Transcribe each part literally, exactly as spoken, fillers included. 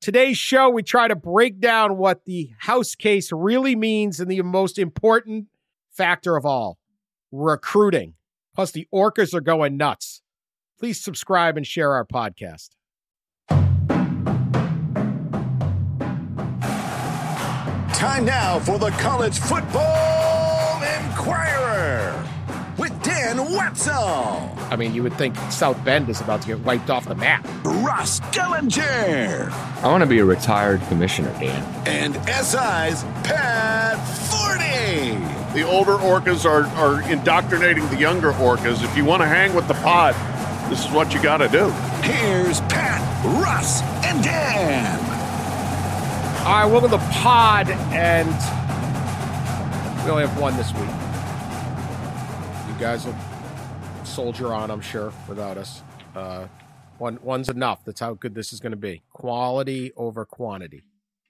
Today's show, we try to break down what the house case really means and the most important factor of all, recruiting. Plus, the Orcas are going nuts. Please subscribe and share our podcast. Time now for the College Football Inquirer with Dan Wetzel. I mean, you would think South Bend is about to get wiped off the map. Ross Gellinger. I want to be a retired commissioner, Dan. And S I's Pat Forney. The older orcas are, are indoctrinating the younger orcas. If you want to hang with the pod, this is what you got to do. Here's Pat, Russ, and Dan. All right, welcome to the pod, and we only have one this week. You guys will soldier on, I'm sure, without us. Uh, one one's enough. That's how good this is going to be. Quality over quantity.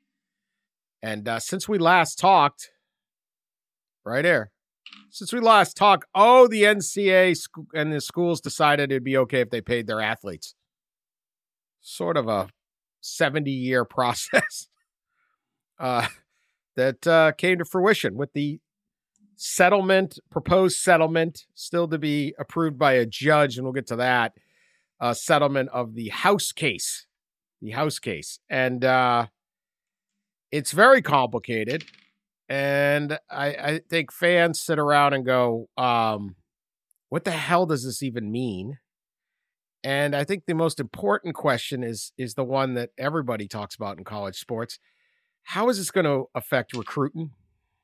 And uh, since we last talked, right here, since we last talked, oh, the N C A A sc- and the schools decided it'd be okay if they paid their athletes. Sort of a seventy-year process. Uh, that uh, came to fruition with the settlement, proposed settlement, still to be approved by a judge, and we'll get to that, uh, settlement of the house case, the house case. And uh, it's very complicated, and I, I think fans sit around and go, um, what the hell does this even mean? And I think the most important question is, is the one that everybody talks about in college sports. How is this going to affect recruiting?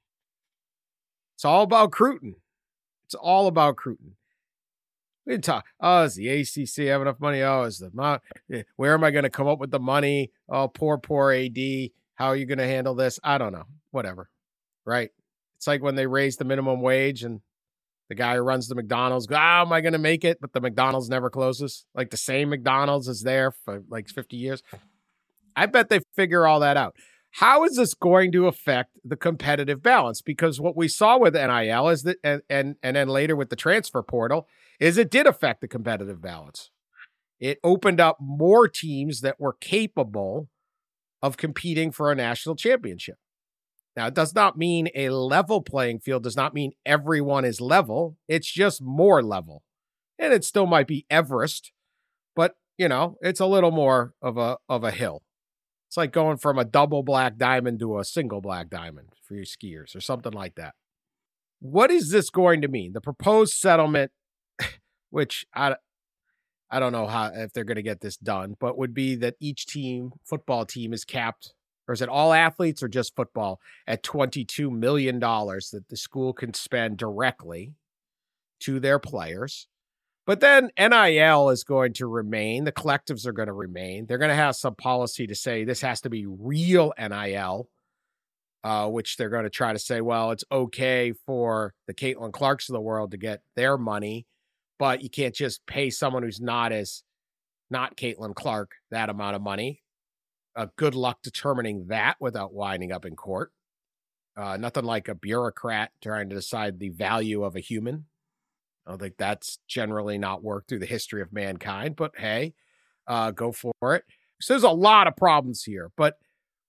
It's all about recruiting. It's all about recruiting. We didn't talk. Oh, does the A C C have enough money? Oh, is the where am I going to come up with the money? Oh, poor, poor A D. How are you going to handle this? I don't know. Whatever. Right? It's like when they raise the minimum wage and the guy who runs the McDonald's goes, how am I going to make it? But the McDonald's never closes. Like the same McDonald's is there for like fifty years. I bet they figure all that out. How is this going to affect the competitive balance? Because what we saw with N I L is that, and, and, and then later with the transfer portal, is it did affect the competitive balance. It opened up more teams that were capable of competing for a national championship. Now, it does not mean a level playing field, does not mean everyone is level. It's just more level. And it still might be Everest, but, you know, it's a little more of a of a hill. It's like going from a double black diamond to a single black diamond for your skiers or something like that. What is this going to mean? The proposed settlement, which I, I don't know how if they're going to get this done, but would be that each team, football team, is capped, or is it all athletes or just football, at twenty-two million dollars that the school can spend directly to their players. But then N I L is going to remain. The collectives are going to remain. They're going to have some policy to say this has to be real N I L, uh, which they're going to try to say, well, it's okay for the Caitlin Clarks of the world to get their money, but you can't just pay someone who's not as not Caitlin Clark that amount of money. Uh, good luck determining that without winding up in court. Uh, nothing like a bureaucrat trying to decide the value of a human. I don't think that's generally not worked through the history of mankind, but hey, uh, go for it. So there's a lot of problems here. But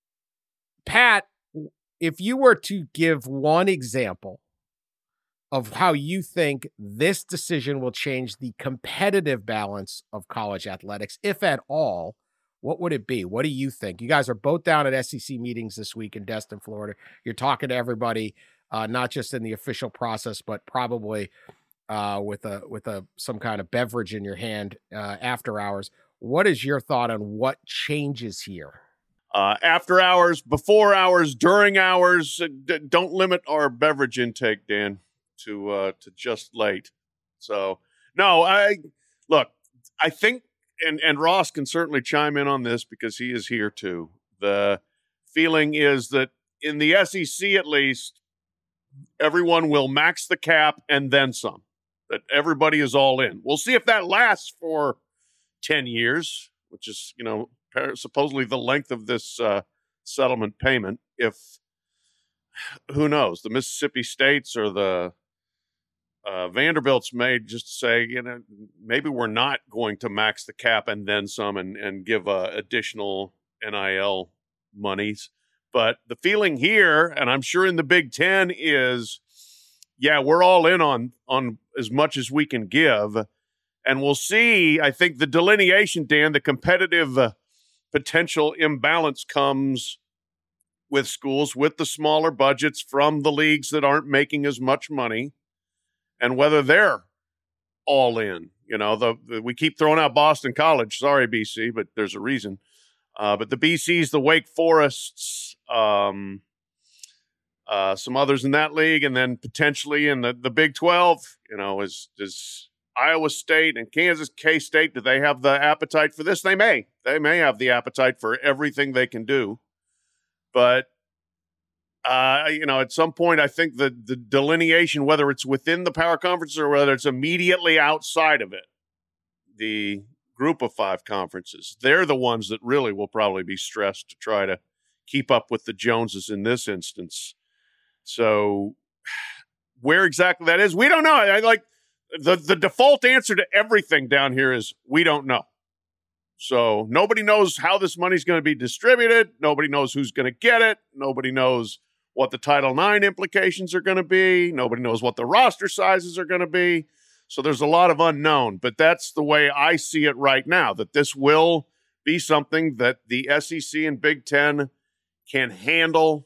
Pat, if you were to give one example of how you think this decision will change the competitive balance of college athletics, if at all, what would it be? What do you think? You guys are both down at S E C meetings this week in Destin, Florida. You're talking to everybody, uh, not just in the official process, but probably Uh, with a with a some kind of beverage in your hand uh, after hours. What is your thought on what changes here? Uh, after hours, before hours, during hours. Uh, d- don't limit our beverage intake, Dan, to uh, to just late. So no, I look. I think, and and Ross can certainly chime in on this because he is here too. The feeling is that in the S E C, at least, everyone will max the cap and then some. That everybody is all in. We'll see if that lasts for ten years, which is, you know, supposedly the length of this uh, settlement payment. If, who knows, the Mississippi States or the uh, Vanderbilts may just say, you know, maybe we're not going to max the cap and then some and, and give uh, additional N I L monies. But the feeling here, and I'm sure in the Big Ten, is, yeah, we're all in on on as much as we can give. And we'll see, I think the delineation, Dan, the competitive uh, potential imbalance comes with schools with the smaller budgets from the leagues that aren't making as much money, and whether they're all in. You know, the, the we keep throwing out Boston College. Sorry, B C, but there's a reason. Uh, but the B Cs, the Wake Forests, um, uh, some others in that league, and then potentially in the, the Big twelve, you know, is is Iowa State and Kansas, K-State, do they have the appetite for this? They may. They may have the appetite for everything they can do. But, uh, you know, at some point, I think the, the delineation, whether it's within the power conferences or whether it's immediately outside of it, the group of five conferences, they're the ones that really will probably be stressed to try to keep up with the Joneses in this instance. So where exactly that is, we don't know. I like the, the default answer to everything down here is we don't know. So nobody knows how this money's going to be distributed. Nobody knows who's going to get it. Nobody knows what the Title nine implications are going to be. Nobody knows what the roster sizes are going to be. So there's a lot of unknown, but that's the way I see it right now, that this will be something that the S E C and Big Ten can handle,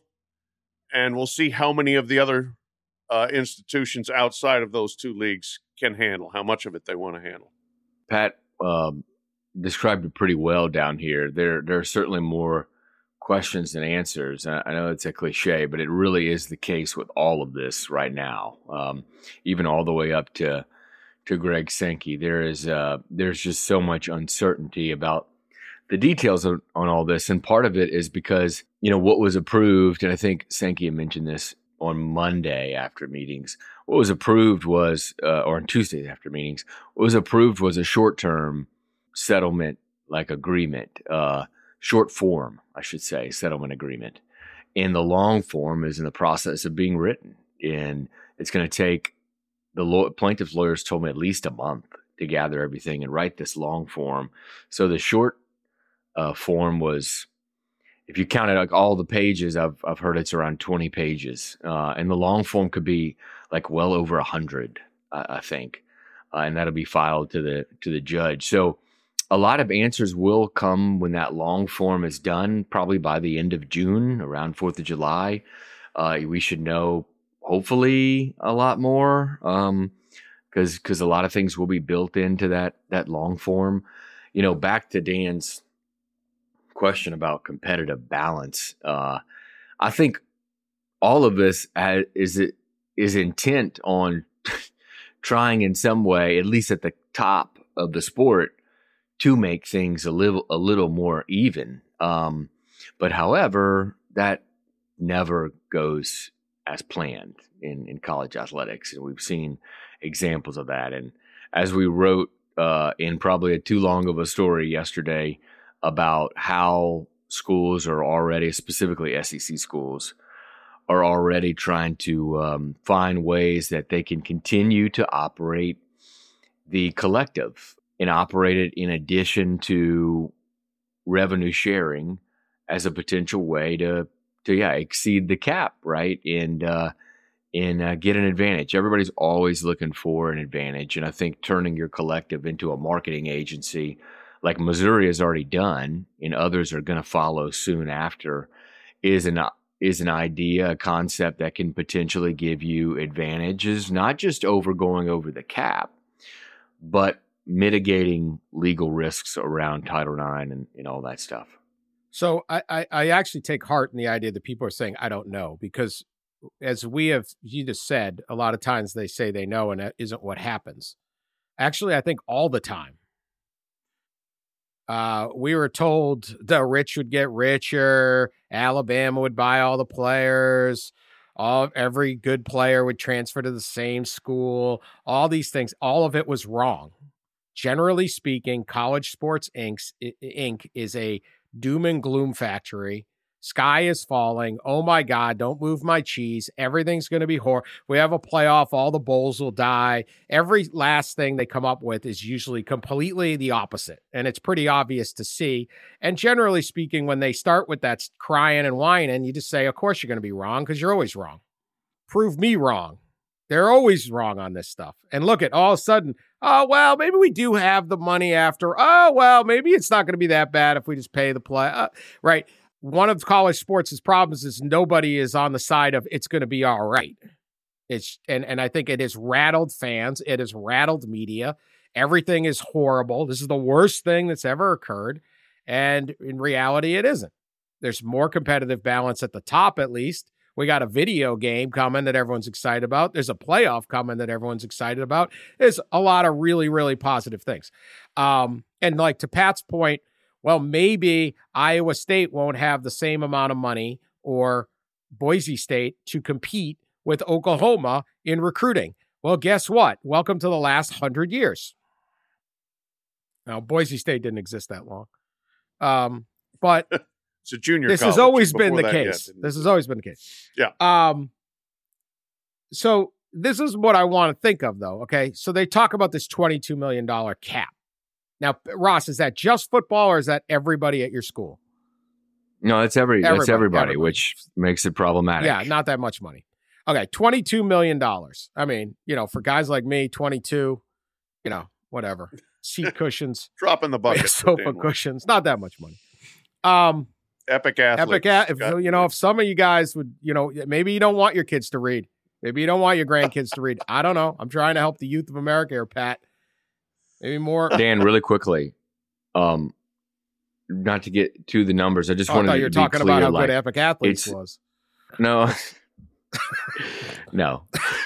and we'll see how many of the other uh, institutions outside of those two leagues can handle, how much of it they want to handle. Pat um, described it pretty well down here. There, there are certainly more questions than answers. I know it's a cliche, but it really is the case with all of this right now, um, even all the way up to to Greg Sankey. There is uh, there's just so much uncertainty about the details of, on all this, and part of it is because, you know, what was approved, and I think Sankey had mentioned this on Monday after meetings. What was approved was, uh, or on Tuesday after meetings, what was approved was a short-term settlement, like agreement, uh, short form, I should say, settlement agreement. And the long form is in the process of being written, and it's going to take, the law, plaintiff's lawyers told me, at least a month to gather everything and write this long form. So the short uh, form was, if you counted like all the pages, I've I've heard it's around twenty pages, uh, and the long form could be like well over a hundred, uh, I think, uh, and that'll be filed to the to the judge. So a lot of answers will come when that long form is done, probably by the end of June, around Fourth of July. Uh, we should know, hopefully, a lot more, um, because because a lot of things will be built into that that long form. You know, back to Dan's question about competitive balance. Uh, I think all of this has, is it is intent on trying in some way, at least at the top of the sport, to make things a little a little more even. Um, but however, that never goes as planned in, in college athletics, and we've seen examples of that. And as we wrote uh, in probably a too long of a story yesterday about how schools are already, specifically S E C schools, are already trying to um, find ways that they can continue to operate the collective and operate it in addition to revenue sharing as a potential way to, to yeah, exceed the cap, right? And, uh, and uh, get an advantage. Everybody's always looking for an advantage. And I think turning your collective into a marketing agency, like Missouri has already done, and others are going to follow soon after, is an is an idea, a concept that can potentially give you advantages, not just over going over the cap, but mitigating legal risks around Title nine and, and all that stuff. So I, I, I actually take heart in the idea that people are saying, I don't know, because as we have, you just said, a lot of times they say they know, and that isn't what happens. Actually, I think all the time. Uh, we were told the rich would get richer, Alabama would buy all the players, all every good player would transfer to the same school, all these things. All of it was wrong. Generally speaking, College Sports Incorporated is a doom and gloom factory. Sky is falling. Oh my God, don't move my cheese. Everything's going to be horrible. We have a playoff. All the bowls will die. Every last thing they come up with is usually completely the opposite. And it's pretty obvious to see. And generally speaking, when they start with that crying and whining, you just say, of course you're going to be wrong because you're always wrong. Prove me wrong. They're always wrong on this stuff. And look at all of a sudden, oh, well, maybe we do have the money after. Oh, well, maybe it's not going to be that bad if we just pay the play. Uh, right. One of college sports' problems is nobody is on the side of it's going to be all right. It's and, and I think it has rattled fans. It has rattled media. Everything is horrible. This is the worst thing that's ever occurred. And in reality, it isn't. There's more competitive balance at the top, at least. We got a video game coming that everyone's excited about. There's a playoff coming that everyone's excited about. There's a lot of really, really positive things. Um, and like to Pat's point, well, maybe Iowa State won't have the same amount of money or Boise State to compete with Oklahoma in recruiting. Well, guess what? Welcome to the last hundred years. Now, Boise State didn't exist that long. Um, but it's a junior this college. has always been Before the that, case. yeah, This has always been the case. Yeah. Um, so this is what I want to think of, though. Okay. So they talk about this twenty-two million dollars cap. Now, Ross, is that just football or is that everybody at your school? No, that's every Everybody, that's everybody, everybody. which makes it problematic. Yeah, not that much money. Okay, twenty-two million dollars. I mean, you know, for guys like me, twenty-two, you know, whatever. Seat cushions. Drop in the bucket. Sofa cushions. Not that much money. Um, Epic athletes. Epic, a- if, you know, if some of you guys would, you know, maybe you don't want your kids to read. Maybe you don't want your grandkids to read. I don't know. I'm trying to help the youth of America here, Pat. Maybe more. Dan, really quickly, um, not to get to the numbers, I just Oh, I wanted thought to you were be talking clear, about how like, good Epic Athletes it's- was. No, no.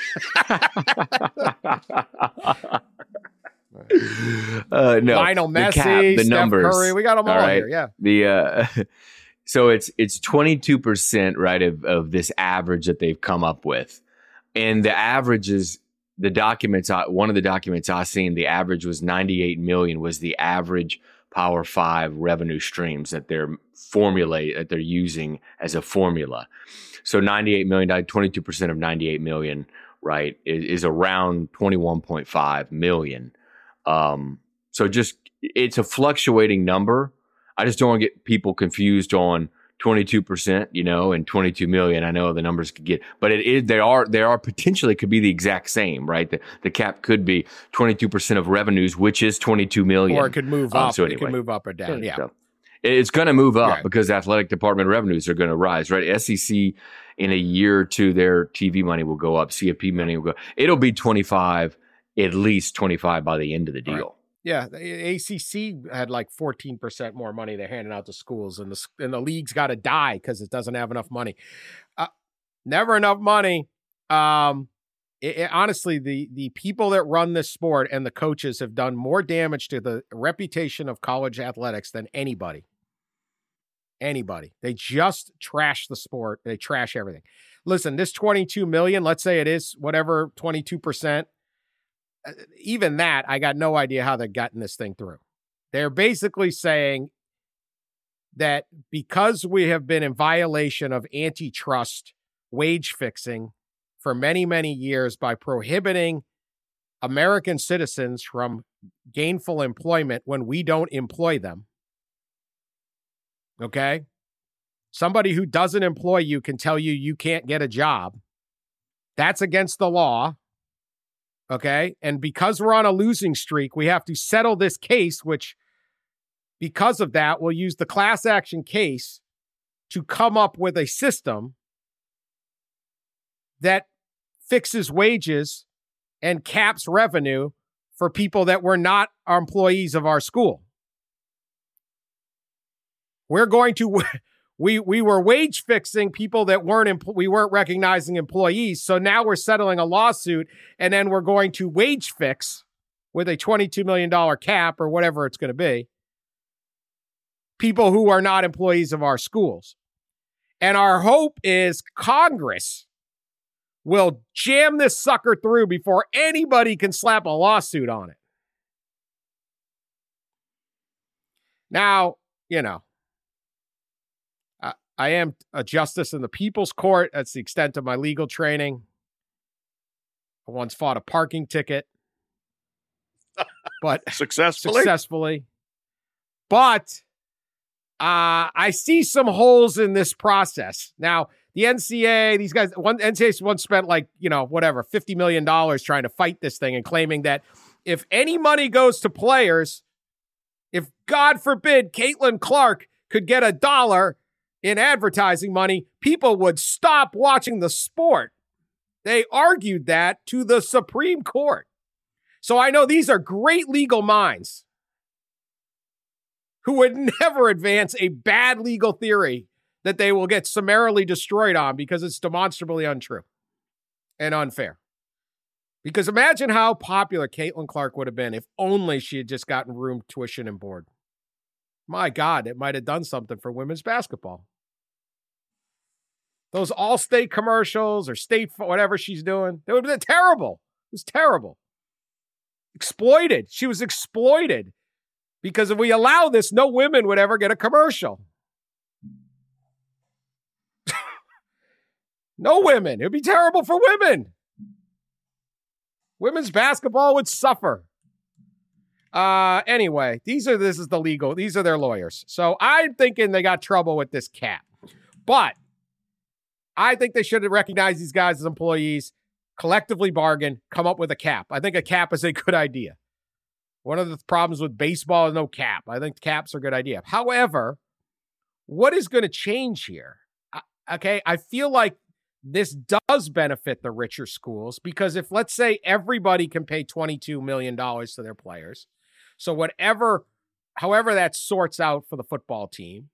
uh, no, Lionel the Messi, cap, the Steph numbers, Curry. We got them all, all right? here. Yeah. The uh, so it's it's twenty-two percent, right, of of this average that they've come up with, and the average is the documents. I, one of the documents I seen, the average was ninety-eight million. Was the average Power Five revenue streams that they're formulate that they're using as a formula. So ninety-eight million, twenty-two percent of ninety-eight million, right, is, is around twenty-one point five million. Um, so just it's a fluctuating number. I just don't want to get people confused on twenty-two percent, you know, and twenty-two million. I know the numbers could get, but it is, they are, they are potentially could be the exact same, right? The, the cap could be twenty-two percent of revenues, which is twenty-two million. Or it could move Um, up. so It anyway. could move up or down. Yeah. So it's going to move up Right. because athletic department revenues are going to rise, right? S E C in a year or two, their T V money will go up. C F P money will go. It'll be twenty-five, at least twenty-five by the end of the deal. Right. Yeah, the A C C had like fourteen percent more money they're handing out to schools, and the and the league's got to die because it doesn't have enough money. Uh, never enough money. Um, it, it, honestly, the the people that run this sport and the coaches have done more damage to the reputation of college athletics than anybody. Anybody. They just trash the sport. They trash everything. Listen, this twenty-two million, let's say it is whatever, twenty-two percent. Even that, I got no idea how they're getting this thing through. They're basically saying that because we have been in violation of antitrust wage fixing for many, many years by prohibiting American citizens from gainful employment when we don't employ them. Okay? Somebody who doesn't employ you can tell you you can't get a job. That's against the law. Okay. And because we're on a losing streak, we have to settle this case, which because of that, we'll use the class action case to come up with a system that fixes wages and caps revenue for people that were not our employees of our school. We're going to, we we were wage fixing people that weren't, empl- we weren't recognizing employees. So now we're settling a lawsuit and then we're going to wage fix with a twenty-two million dollars cap or whatever it's going to be, people who are not employees of our schools. And our hope is Congress will jam this sucker through before anybody can slap a lawsuit on it. Now, you know, I am a justice in the people's court. That's the extent of my legal training. I once fought a parking ticket, but Successfully? successfully. But uh, I see some holes in this process. Now, the N C A A, these guys, one N C A A once spent like, you know, whatever, fifty million dollars trying to fight this thing and claiming that if any money goes to players, if God forbid Caitlin Clark could get a dollar in advertising money, people would stop watching the sport. They argued that to the Supreme Court. So I know these are great legal minds who would never advance a bad legal theory that they will get summarily destroyed on because it's demonstrably untrue and unfair. Because imagine how popular Caitlin Clark would have been if only she had just gotten room, tuition, and board. My God, it might have done something for women's basketball. Those all-state commercials or state, whatever she's doing, it would have been terrible. It was terrible. Exploited. She was exploited. Because if we allow this, no women would ever get a commercial. No women. It would be terrible for women. Women's basketball would suffer. Uh, anyway, these are this is the legal. These are their lawyers. So I'm thinking they got trouble with this cap. But I think they should have recognized these guys as employees, collectively bargain, come up with a cap. I think a cap is a good idea. One of the problems with baseball is no cap. I think caps are a good idea. However, what is going to change here? Okay, I feel like this does benefit the richer schools because if, let's say, everybody can pay twenty-two million dollars to their players, so whatever, however that sorts out for the football team,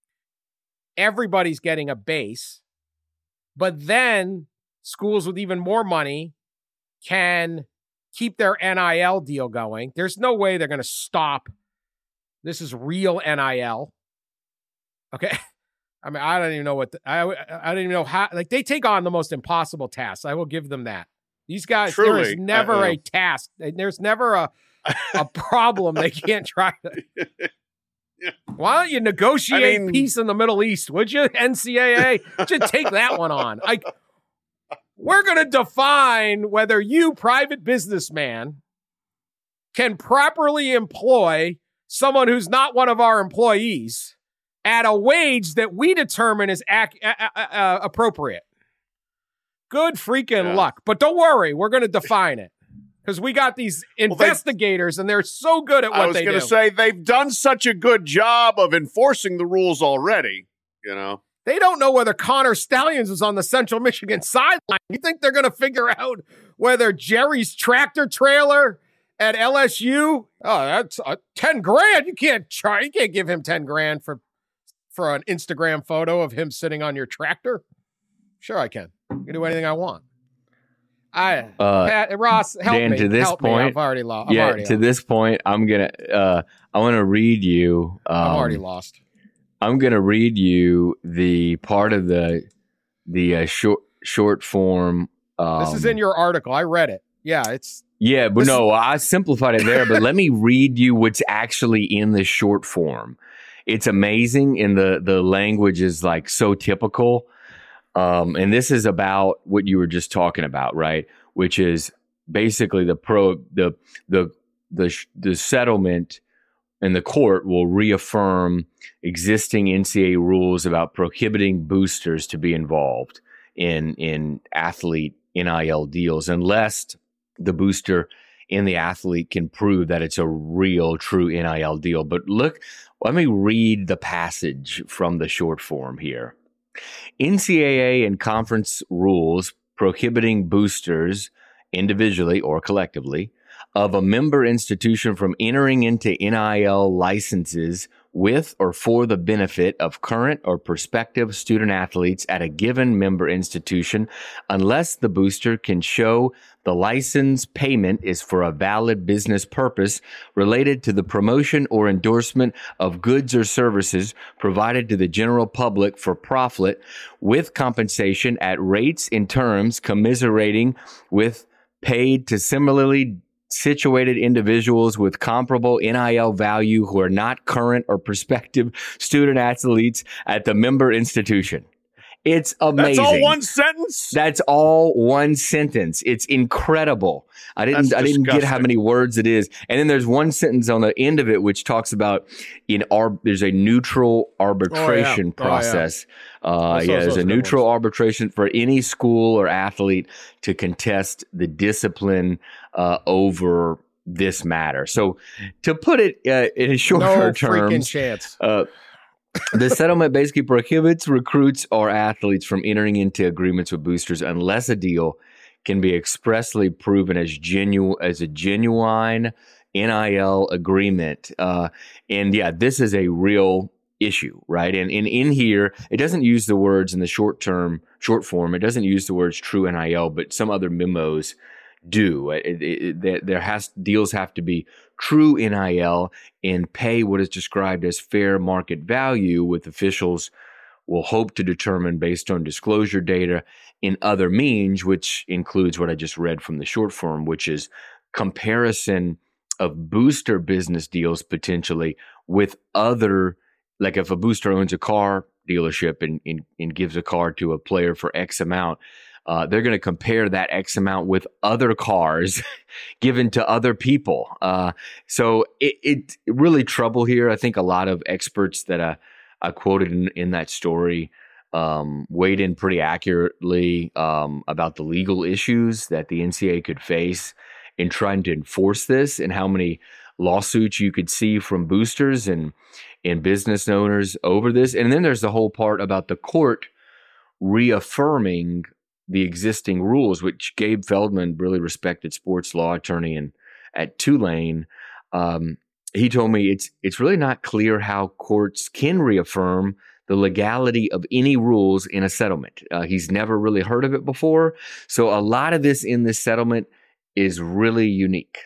everybody's getting a base, but then schools with even more money can keep their N I L deal going. There's no way they're going to stop. This is real N I L. Okay. I mean, I don't even know what, the, I, I don't even know how, like they take on the most impossible tasks. I will give them that. These guys, Truly, there is never uh, a task. There's never a, a problem they can't try to. Yeah. Why don't you negotiate I mean, peace in the Middle East? Would you, N C A A? Just take that one on. Like, we're going to define whether you, private businessman, can properly employ someone who's not one of our employees at a wage that we determine is ac- uh, uh, appropriate. Good freaking Yeah. luck. But don't worry, we're going to define it because we got these investigators well, and they're so good at what I was they do. going to say, they've done such a good job of enforcing the rules already, you know. They don't know whether Connor Stallions was on the Central Michigan sideline. You think they're going to figure out whether Jerry's tractor trailer at L S U? Oh, that's uh, ten grand. You can't try. You can't give him ten grand for for an Instagram photo of him sitting on your tractor. Sure, I can. I can do anything I want. I Uh, Pat, Ross, help Dan, me. to this help me. point- I've already lost. yeah, already to lost. this point, I'm gonna. Uh, I want to read you. Um, I'm already lost. I'm gonna read you the part of the the uh, short short form. Um, This is in your article. I read it. Yeah, it's Yeah, but This no, I simplified it there. But let me read you what's actually in the short form. It's amazing, and the the language is like so typical. Um, and this is about what you were just talking about, right? Which is basically the pro the the the the settlement and the court will reaffirm existing N C A A rules about prohibiting boosters to be involved in in athlete N I L deals unless the booster and the athlete can prove that it's a real, true N I L deal. But look, let me read the passage from the short form here. N C A A and conference rules prohibiting boosters individually or collectively of a member institution from entering into N I L licenses with or for the benefit of current or prospective student athletes at a given member institution unless the booster can show the license payment is for a valid business purpose related to the promotion or endorsement of goods or services provided to the general public for profit with compensation at rates and terms commiserating with paid to similarly situated individuals with comparable N I L value who are not current or prospective student athletes at the member institution. It's amazing. That's all one sentence? That's all one sentence. It's incredible. I didn't That's I didn't get how disgusting. many words it is. And then there's one sentence on the end of it which talks about in our there's a neutral arbitration Oh, yeah. process. Oh, Uh, Those- yeah, those there's a good neutral ones. arbitration for any school or athlete to contest the discipline uh, over this matter. So to put it uh, in shorter No terms, freaking chance. uh, the settlement basically prohibits recruits or athletes from entering into agreements with boosters unless a deal can be expressly proven as genuine as a genuine N I L agreement. Uh, and yeah, this is a real issue, right? And, and in here, it doesn't use the words in the short term, short form. It doesn't use the words true N I L, but some other memos do. It, it, it, there has deals have to be true N I L and pay what is described as fair market value, with officials will hope to determine based on disclosure data in other means, which includes what I just read from the short form, which is comparison of booster business deals potentially with other, like if a booster owns a car dealership and, and, and gives a car to a player for X amount, Uh, they're going to compare that X amount with other cars given to other people. Uh, so it, it really trouble here. I think a lot of experts that I, I quoted in, in that story um, weighed in pretty accurately um, about the legal issues that the N C double A could face in trying to enforce this, and how many lawsuits you could see from boosters and, and business owners over this. And then there's the whole part about the court reaffirming the existing rules, which Gabe Feldman, really respected sports law attorney and at Tulane, um, he told me it's it's really not clear how courts can reaffirm the legality of any rules in a settlement. Uh, he's never really heard of it before. So a lot of this in this settlement is really unique.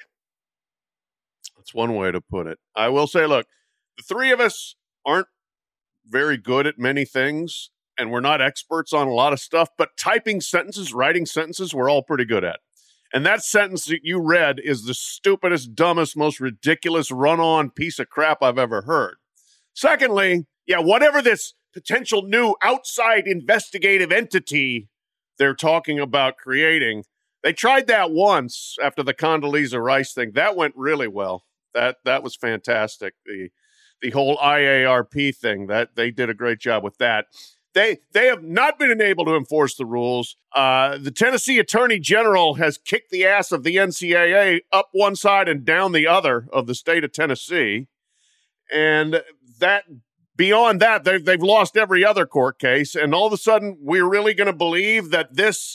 That's one way to put it. I will say, look, the three of us aren't very good at many things, and we're not experts on a lot of stuff, but typing sentences, writing sentences, we're all pretty good at. And that sentence that you read is the stupidest, dumbest, most ridiculous run-on piece of crap I've ever heard. Secondly, yeah, whatever this potential new outside investigative entity they're talking about creating, they tried that once after the Condoleezza Rice thing. That went really well. That that was fantastic. The the whole I A R P thing, that they did a great job with that. They they have not been able to enforce the rules. Uh, the Tennessee Attorney General has kicked the ass of the N C double A up one side and down the other of the state of Tennessee. And that beyond that, they've, they've lost every other court case. And all of a sudden, we're really going to believe that this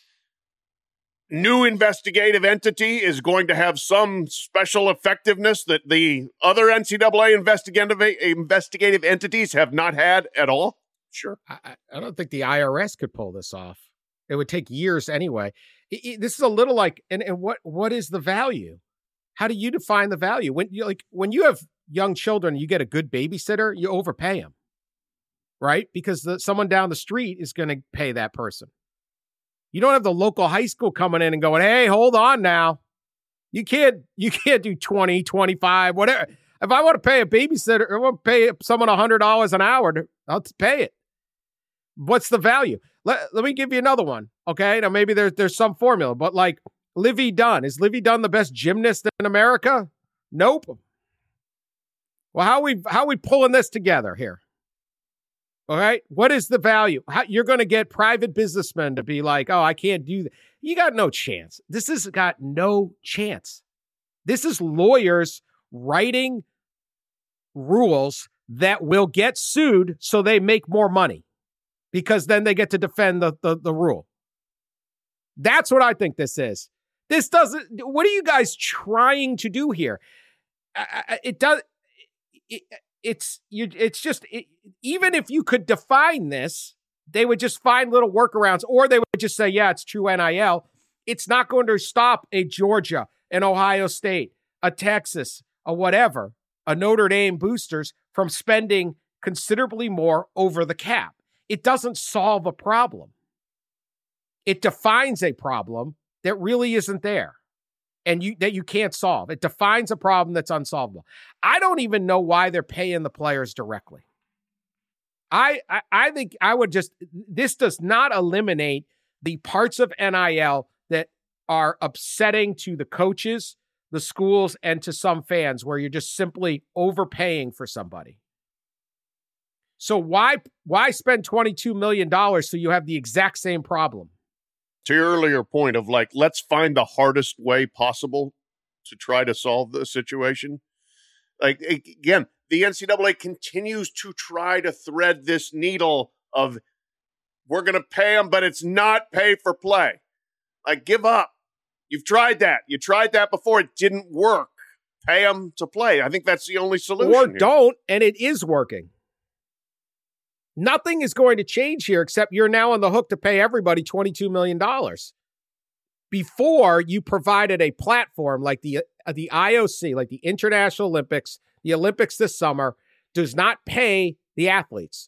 new investigative entity is going to have some special effectiveness that the other N C double A investigative, investigative entities have not had at all? Sure. I, I don't think the I R S could pull this off. It would take years anyway. It, it, this is a little like, and, and what what is the value? How do you define the value? When you like when you have young children, you get a good babysitter, you overpay them, right? Because the, someone down the street is going to pay that person. You don't have the local high school coming in and going, "Hey, hold on now. You can't you can't do twenty, twenty-five, whatever. If I want to pay a babysitter, I want to pay someone one hundred dollars an hour, to, I'll pay it. What's the value? Let, let me give you another one, okay? Now, maybe there's, there's some formula, but like Livy Dunn. Is Livy Dunn the best gymnast in America? Nope. Well, how are we, how are we pulling this together here? All right? What is the value? How, you're going to get private businessmen to be like, oh, I can't do that. You got no chance. This has got no chance. This is lawyers writing rules that will get sued so they make more money, because then they get to defend the, the, the rule. That's what I think this is. This doesn't, what are you guys trying to do here? I, I, it does, it, it's, you, it's just, it, even if you could define this, they would just find little workarounds, or they would just say, yeah, it's true N I L. It's not going to stop a Georgia, an Ohio State, a Texas, a whatever, a Notre Dame boosters from spending considerably more over the cap. It doesn't solve a problem. It defines a problem that really isn't there. and you that you can't solve. It defines a problem that's unsolvable. I don't even know why they're paying the players directly. I, I I think I would just, this does not eliminate the parts of N I L that are upsetting to the coaches, the schools, and to some fans, where you're just simply overpaying for somebody. So why why spend twenty-two million dollars so you have the exact same problem? To your earlier point of like, let's find the hardest way possible to try to solve the situation. Like, again, the N C double A continues to try to thread this needle of, we're going to pay them, but it's not pay for play. Like, give up. You've tried that. You tried that before. It didn't work. Pay them to play. I think that's the only solution. Or here. don't, and it is working. Nothing is going to change here except you're now on the hook to pay everybody twenty-two million dollars. Before, you provided a platform like the, uh, the I O C, like the International Olympics, the Olympics this summer, does not pay the athletes.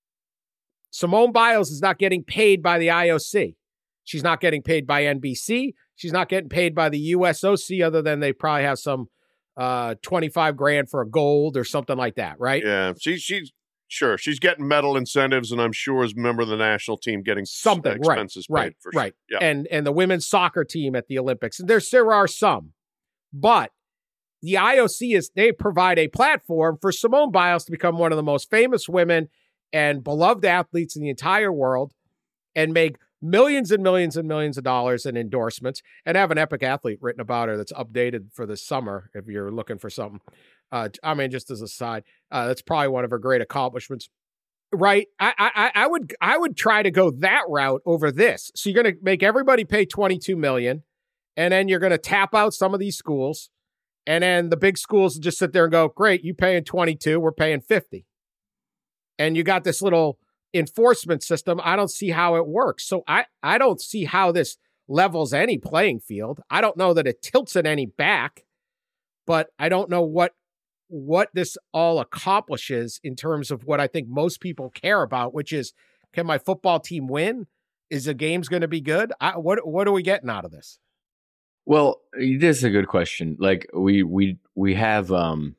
Simone Biles is not getting paid by the I O C. She's not getting paid by N B C. She's not getting paid by the U S O C, other than they probably have some uh, twenty-five grand for a gold or something like that, right? Yeah, she, she's sure she's getting medal incentives, and I'm sure as a member of the national team getting something expenses right, paid right, for sure. right. Yeah. And and the women's soccer team at the Olympics, and there's there are some, but the I O C is they provide a platform for Simone Biles to become one of the most famous women and beloved athletes in the entire world, and make millions and millions and millions of dollars in endorsements, and have an epic athlete written about her that's updated for the summer if you're looking for something. Uh, I mean, just as a side, uh, that's probably one of her great accomplishments, right? I, I I would I would try to go that route over this. So you're going to make everybody pay twenty-two million dollars, and then you're going to tap out some of these schools, and then the big schools just sit there and go, great, you paying twenty-two, we're paying fifty. And you got this little enforcement system. I don't see how it works. So I, I don't see how this levels any playing field. I don't know that it tilts it any back, but I don't know what what this all accomplishes in terms of what I think most people care about, which is, can my football team win? Is the game's going to be good? I, what what are we getting out of this? Well, this is a good question. Like we we we have um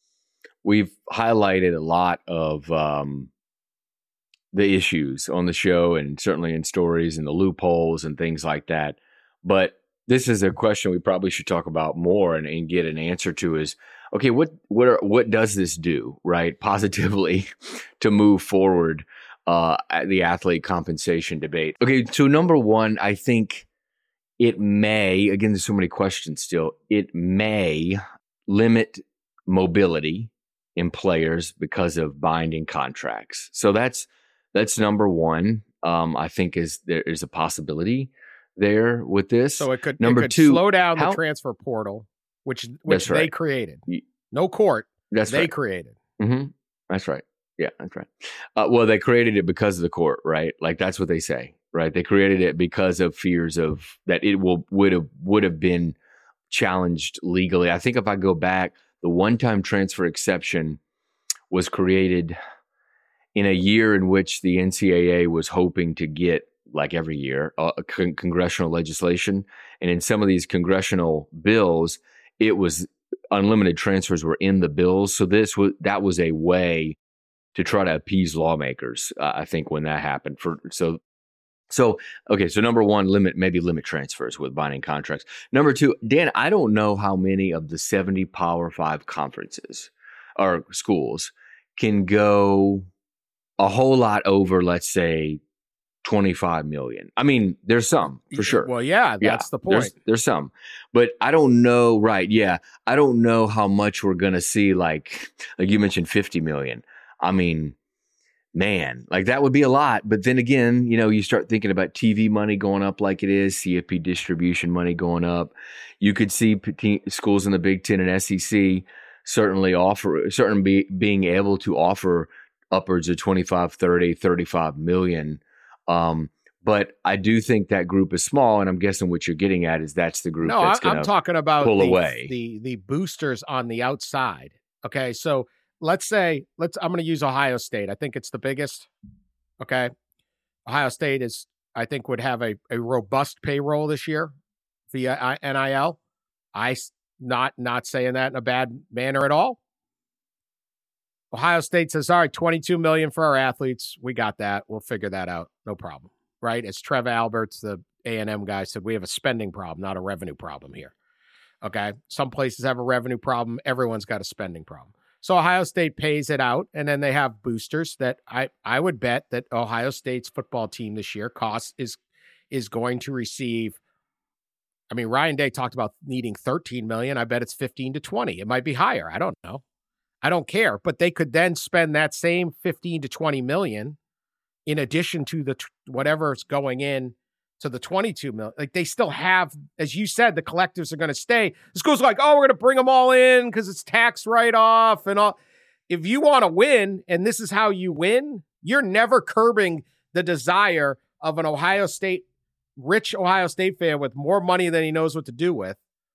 we've highlighted a lot of um the issues on the show, and certainly in stories and the loopholes and things like that. But this is a question we probably should talk about more and, and get an answer to is, okay, what what are, what does this do, right, positively to move forward uh, the athlete compensation debate? Okay, so number one, I think it may, again, there's so many questions still, it may limit mobility in players because of binding contracts. So that's that's number one. Um, I think is there is a possibility there with this. So it could, number it could two, slow down how, the transfer portal, which which they right. created. No court. That's they right. created. Mm-hmm. That's right. Yeah, that's right. Uh, well, they created it because of the court, right? Like that's what they say, right? They created it because of fears of that it will would have would have been challenged legally. I think if I go back, the one-time transfer exception was created in a year in which the N C double A was hoping to get, like every year, uh, con- congressional legislation. And in some of these congressional bills, it was unlimited transfers were in the bills. So this was that was a way to try to appease lawmakers, uh, I think, when that happened. For so, so okay. So number one, limit maybe limit transfers with binding contracts. Number two, Dan, I don't know how many of the seventy Power Five conferences or schools can go a whole lot over, let's say, twenty-five million. I mean, there's some for sure. Well, yeah, that's yeah, the point. There's, there's some, but I don't know. Right. Yeah. I don't know how much we're going to see. Like, like you mentioned, fifty million. I mean, man, like that would be a lot. But then again, you know, you start thinking about T V money going up like it is, C F P distribution money going up. You could see p- schools in the Big Ten and S E C certainly offer, certainly be, being able to offer upwards of twenty-five, thirty, thirty-five million. Um, but I do think that group is small, and I'm guessing what you're getting at is that's the group no, that's I, going I'm to talking about pull the, away. the the boosters on the outside. Okay, so let's say let's I'm going to use Ohio State. I think it's the biggest. Okay, Ohio State is I think would have a, a robust payroll this year via N I L. I not not saying that in a bad manner at all. Ohio State says, all right, twenty-two million dollars for our athletes. We got that. We'll figure that out. No problem. Right? As Trev Alberts, the A and M guy, said, we have a spending problem, not a revenue problem here. Okay? Some places have a revenue problem. Everyone's got a spending problem. So Ohio State pays it out, and then they have boosters that I, I would bet that Ohio State's football team this year costs is is going to receive. I mean, Ryan Day talked about needing thirteen million dollars. I bet it's fifteen to twenty. It might be higher. I don't know. I don't care. But they could then spend that same fifteen to twenty million in addition to the whatever's going in to the twenty-two million. Like they still have, as you said, the collectives are going to stay. The school's like, oh, we're going to bring them all in because it's tax write-off and all. If you want to win, and this is how you win, you're never curbing the desire of an Ohio State, rich Ohio State fan with more money than he knows what to do with,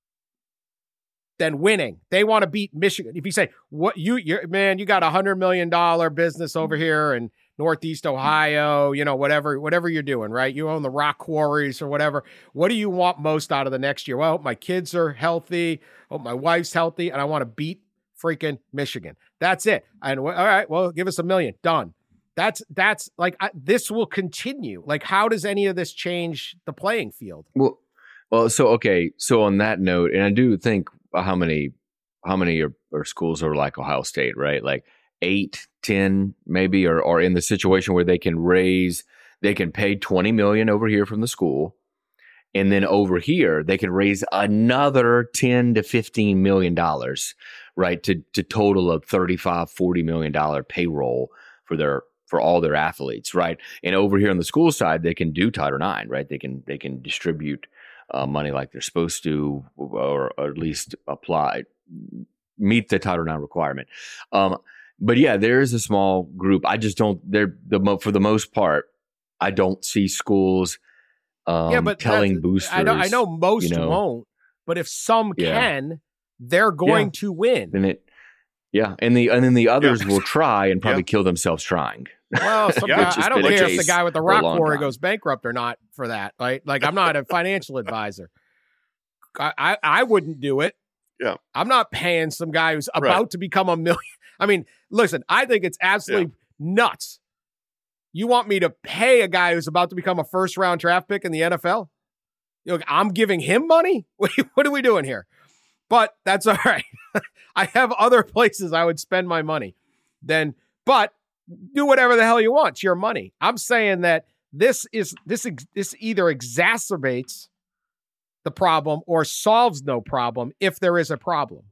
than winning. They want to beat Michigan. If you say, what you, you're, man, you got a hundred million dollar business over here and Northeast Ohio, you know, whatever, whatever you're doing, right? You own the rock quarries or whatever. What do you want most out of the next year? Well, my kids are healthy. Oh, my wife's healthy, and I want to beat freaking Michigan. That's it. And all right, well, give us a million. Done. That's that's like I, this will continue. Like, how does any of this change the playing field? Well, well, so okay, so on that note, and I do think how many how many are, are schools are like Ohio State, right? Like eight, ten, maybe, or or in the situation where they can raise, they can pay twenty million over here from the school, and then over here they can raise another ten to fifteen million dollars, right? To to total of thirty-five, forty million dollar payroll for their for all their athletes, right? And over here on the school side, they can do Title nine, right? They can they can distribute uh, money like they're supposed to, or, or at least apply, meet the Title nine requirement. Um, but yeah, there is a small group. I just don't. They're the mo- for the most part, I don't see schools um, yeah, but telling boosters. I know, I know most you know, won't, but if some yeah. can, they're going yeah. to win. Then it. Yeah, and the and then the others Yeah. will try and probably Yeah. kill themselves trying. Well, some Yeah, guy, which has I don't been the care if the case guy with the for a rock long quarry time. goes bankrupt or not for that, right? Like, I'm not a financial advisor. I, I, I wouldn't do it. Yeah. I'm not paying some guy who's about Right. to become a million. I mean, listen, I think it's absolutely nuts. You want me to pay a guy who's about to become a first round draft pick in the N F L? You know, I'm giving him money? What are we doing here? But that's all right. I have other places I would spend my money. Then, but do whatever the hell you want. It's your money. I'm saying that this is this this either exacerbates the problem or solves no problem if there is a problem.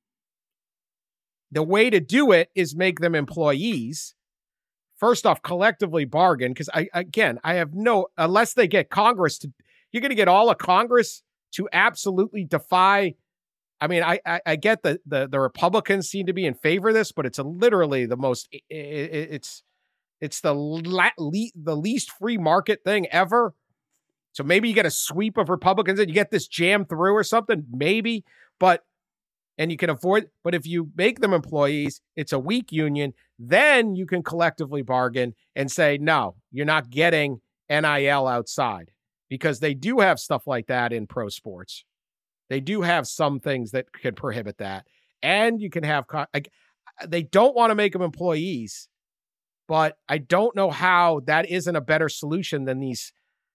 The way to do it is make them employees. First off, collectively bargain, because I again, I have no, unless they get Congress to, you're going to get all of Congress to absolutely defy. I mean, I I, I get that the, the Republicans seem to be in favor of this, but it's a, literally the most, it, it, it's it's the la, le, the least free market thing ever. So maybe you get a sweep of Republicans and you get this jammed through or something, maybe, but, and you can avoid, but if you make them employees, it's a weak union, then you can collectively bargain and say, no, you're not getting N I L outside, because they do have stuff like that in pro sports. They do have some things that can prohibit that. And you can have, they don't want to make them employees, but I don't know how that isn't a better solution than these.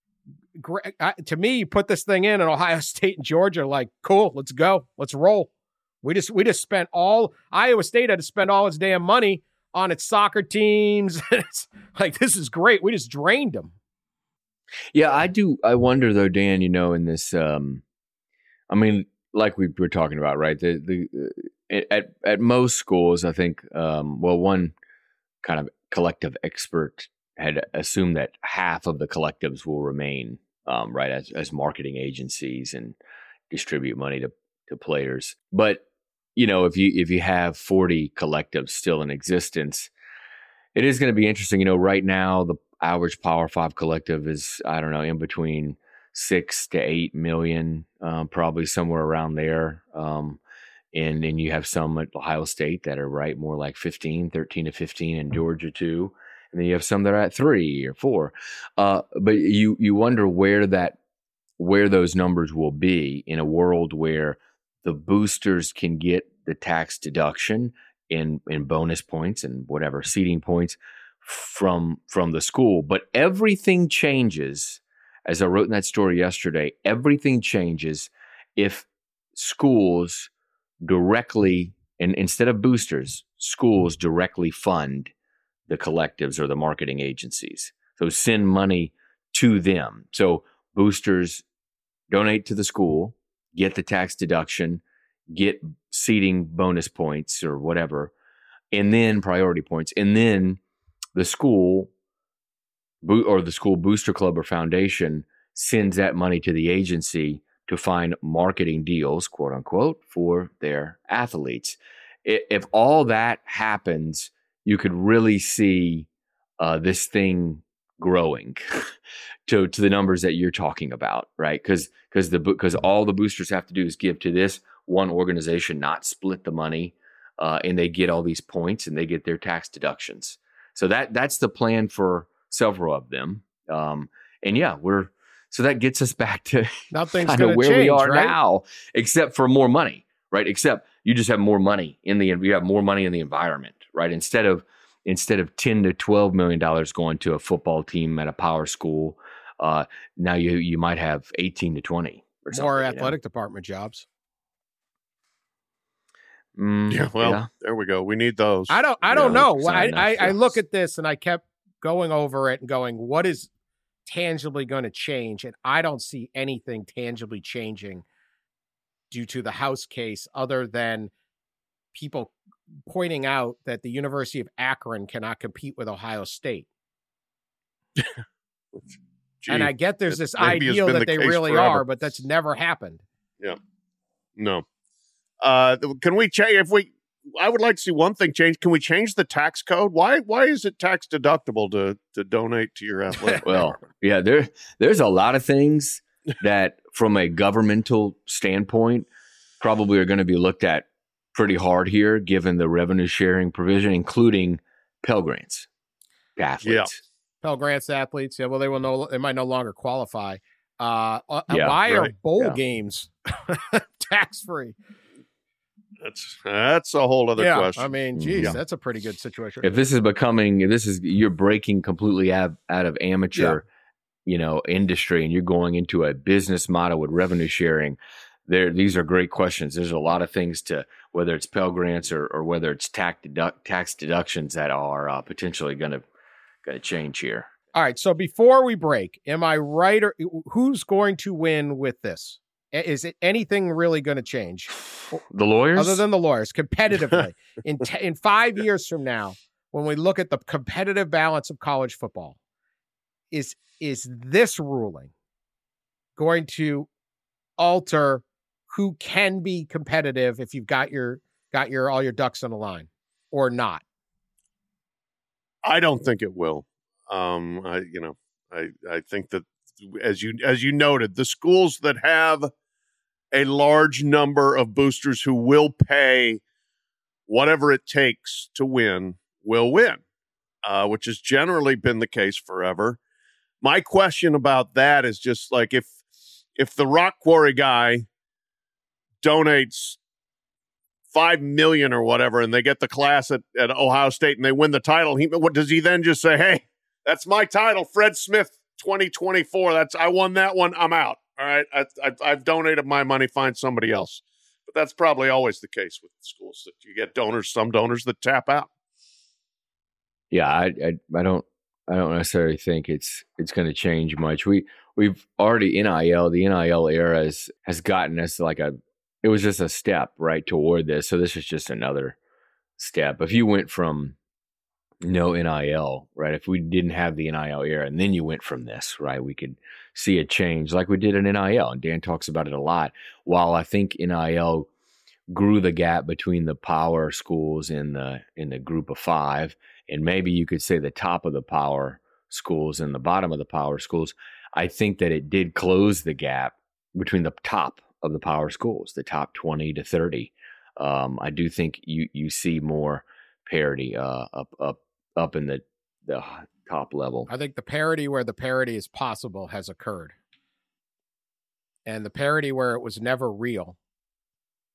To me, you put this thing in and Ohio State and Georgia are like, cool, let's go. Let's roll. We just, we just spent all, Iowa State had to spend all its damn money on its soccer teams. It's like, this is great. We just drained them. Yeah, I do. I wonder though, Dan, you know, in this, um, I mean, like we were talking about, right? The, the, at, at most schools, I think, um, well, one kind of collective expert had assumed that half of the collectives will remain, um, right, as, as marketing agencies and distribute money to, to players. But, you know, if you if you have forty collectives still in existence, it is going to be interesting. You know, right now, the average Power Five collective is, I don't know, in between six to eight million, um, probably somewhere around there. Um, and then you have some at Ohio State that are right more like fifteen, thirteen to fifteen, and Georgia too. And then you have some that are at three or four. Uh, but you you wonder where that where those numbers will be in a world where the boosters can get the tax deduction in in bonus points and whatever seating points from from the school. But everything changes, as I wrote in that story yesterday, everything changes if schools directly, and instead of boosters, schools directly fund the collectives or the marketing agencies. So send money to them. So boosters donate to the school, get the tax deduction, get seating bonus points or whatever, and then priority points. And then the school or the school booster club or foundation sends that money to the agency to find marketing deals, quote unquote, for their athletes. If all that happens, you could really see uh, this thing growing to to the numbers that you're talking about, right? Because because the because all the boosters have to do is give to this one organization, not split the money, uh, and they get all these points and they get their tax deductions. So that that's the plan for several of them. Um, and yeah, we're so that gets us back to nothing's kind of gonna where change, we are right? now, except for more money, right? Except you just have more money in the you have more money in the environment, right? Instead of instead of ten to twelve million dollars going to a football team at a power school, uh, now you you might have eighteen to twenty or something. More you athletic know? department jobs. Mm, Yeah, well, yeah. there we go. We need those. I don't. I Yeah, don't know. it's not I, enough, I, I yeah. look at this and I kept going over it and going, what is tangibly going to change? And I don't see anything tangibly changing due to the House case, other than people pointing out that the University of Akron cannot compete with Ohio State. Gee, And I get there's it this maybe has ideal been that the they case really forever. are, but that's never happened. no. Uh, can we change if we? I would like to see one thing change. Can we change the tax code? Why? Why is it tax deductible to to donate to your athletic? Well, yeah, there there's a lot of things that from a governmental standpoint probably are going to be looked at pretty hard here, given the revenue sharing provision, including Pell Grants to athletes. Pell Grants athletes, yeah, well, they will no, they might no longer qualify. Uh, uh, Yeah, why are right. bowl Yeah. games tax free? That's that's a whole other Yeah, question. I mean, geez, Yeah. that's a pretty good situation. If this is becoming, if this is you're breaking completely out, out of amateur, you know, industry, and you're going into a business model with revenue sharing, there these are great questions. There's a lot of things to whether it's Pell Grants or, or whether it's tax deduct, tax deductions that are uh, potentially going to going to change here. All right, so before we break, am I right, or who's going to win with this? Is it anything really going to change The lawyers, other than the lawyers competitively in te- in five years from now, when we look at the competitive balance of college football? Is is this ruling going to alter who can be competitive if you've got your got your all your ducks in a line or not? I don't think it will. Um, I you know I I think that as you as you noted, the schools that have a large number of boosters who will pay whatever it takes to win will win, uh, which has generally been the case forever. My question about that is just like if if the rock quarry guy donates five million or whatever, and they get the class at, at Ohio State and they win the title, he what does he then just say? Hey, that's my title, Fred Smith, twenty twenty-four. That's I won that one. I'm out. All right, I, I, I've donated my money. Find somebody else. But that's probably always the case with schools that you get donors, some donors that tap out. yeah, I, I I don't I don't necessarily think it's it's going to change much. We we've already N I L the N I L era has, has gotten us like a it was just a step right toward this. So this is just another step. If you went from no N I L, right? If we didn't have the N I L era and then you went from this, right? We could see a change like we did in N I L. And Dan talks about it a lot. While I think N I L grew the gap between the power schools in the in the group of five, and maybe you could say the top of the power schools and the bottom of the power schools, I think that it did close the gap between the top of the power schools, the top twenty to thirty. Um, I do think you you see more parity uh, up up up in the the top level. I think the parity where the parity is possible has occurred. And the parity where it was never real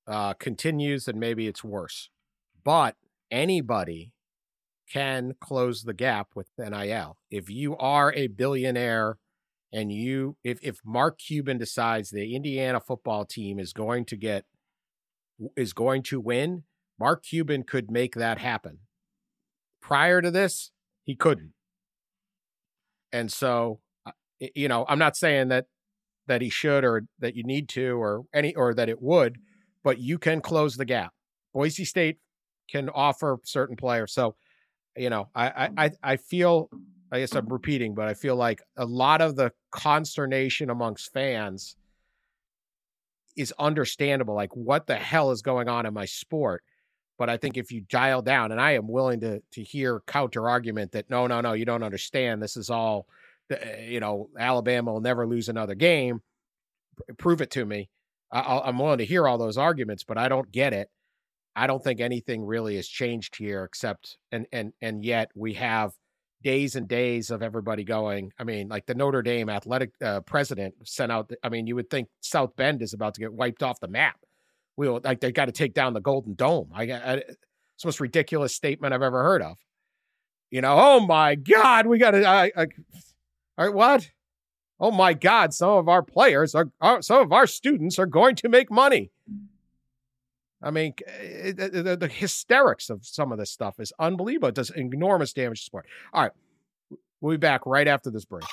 uh, continues, then maybe it's worse. But anybody can close the gap with N I L. If you are a billionaire and you, if, if Mark Cuban decides the Indiana football team is going to get, is going to win, Mark Cuban could make that happen. Prior to this, he couldn't. And so, you know, I'm not saying that, that he should, or that you need to, or any, or that it would, but you can close the gap. Boise State can offer certain players. So, you know, I, I, I feel, I guess I'm repeating, but I feel like a lot of the consternation amongst fans is understandable. Like, what the hell is going on in my sport? But I think if you dial down, and I am willing to, to hear counter argument that no, no, no, you don't understand. This is all, you know, Alabama will never lose another game. Prove it to me. I'll, I'm willing to hear all those arguments, but I don't get it. I don't think anything really has changed here except, and, and, and yet we have days and days of everybody going. I mean, like the Notre Dame athletic uh, president sent out, I mean, you would think South Bend is about to get wiped off the map. We will, like, they got to take down the Golden Dome. I, I, it's the most ridiculous statement I've ever heard of. You know, oh my God, we got to, I, I, all right, what? Oh my God, some of our players are, are, some of our students are going to make money. I mean, the, the, the hysterics of some of this stuff is unbelievable. It does enormous damage to sport. All right, we'll be back right after this break.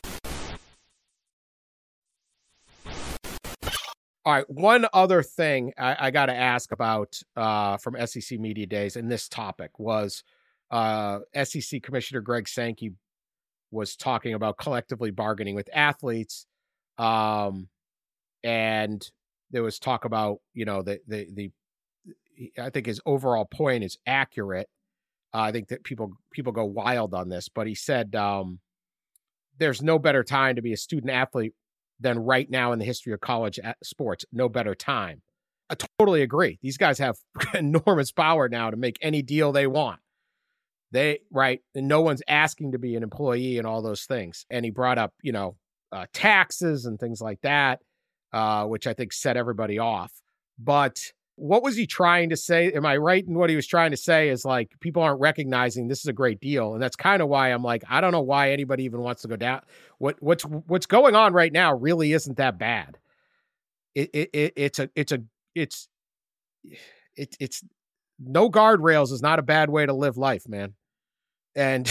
All right, one other thing I, I got to ask about uh, from S E C Media Days, and this topic was uh, S E C Commissioner Greg Sankey was talking about collectively bargaining with athletes, um, and there was talk about, you know, the the the. I think his overall point is accurate. Uh, I think that people people go wild on this, but he said um, there's no better time to be a student athlete than right now in the history of college sports. No better time. I totally agree. These guys have enormous power now to make any deal they want. They, right. And no one's asking to be an employee and all those things. And he brought up, you know, uh, taxes and things like that, uh, which I think set everybody off. But what was he trying to say? Am I right in what he was trying to say is like, people aren't recognizing this is a great deal. And that's kind of why I'm like, I don't know why anybody even wants to go down. What what's, what's going on right now really isn't that bad. It, it, it it's a, it's a, it's, it, it's no guardrails is not a bad way to live life, man. And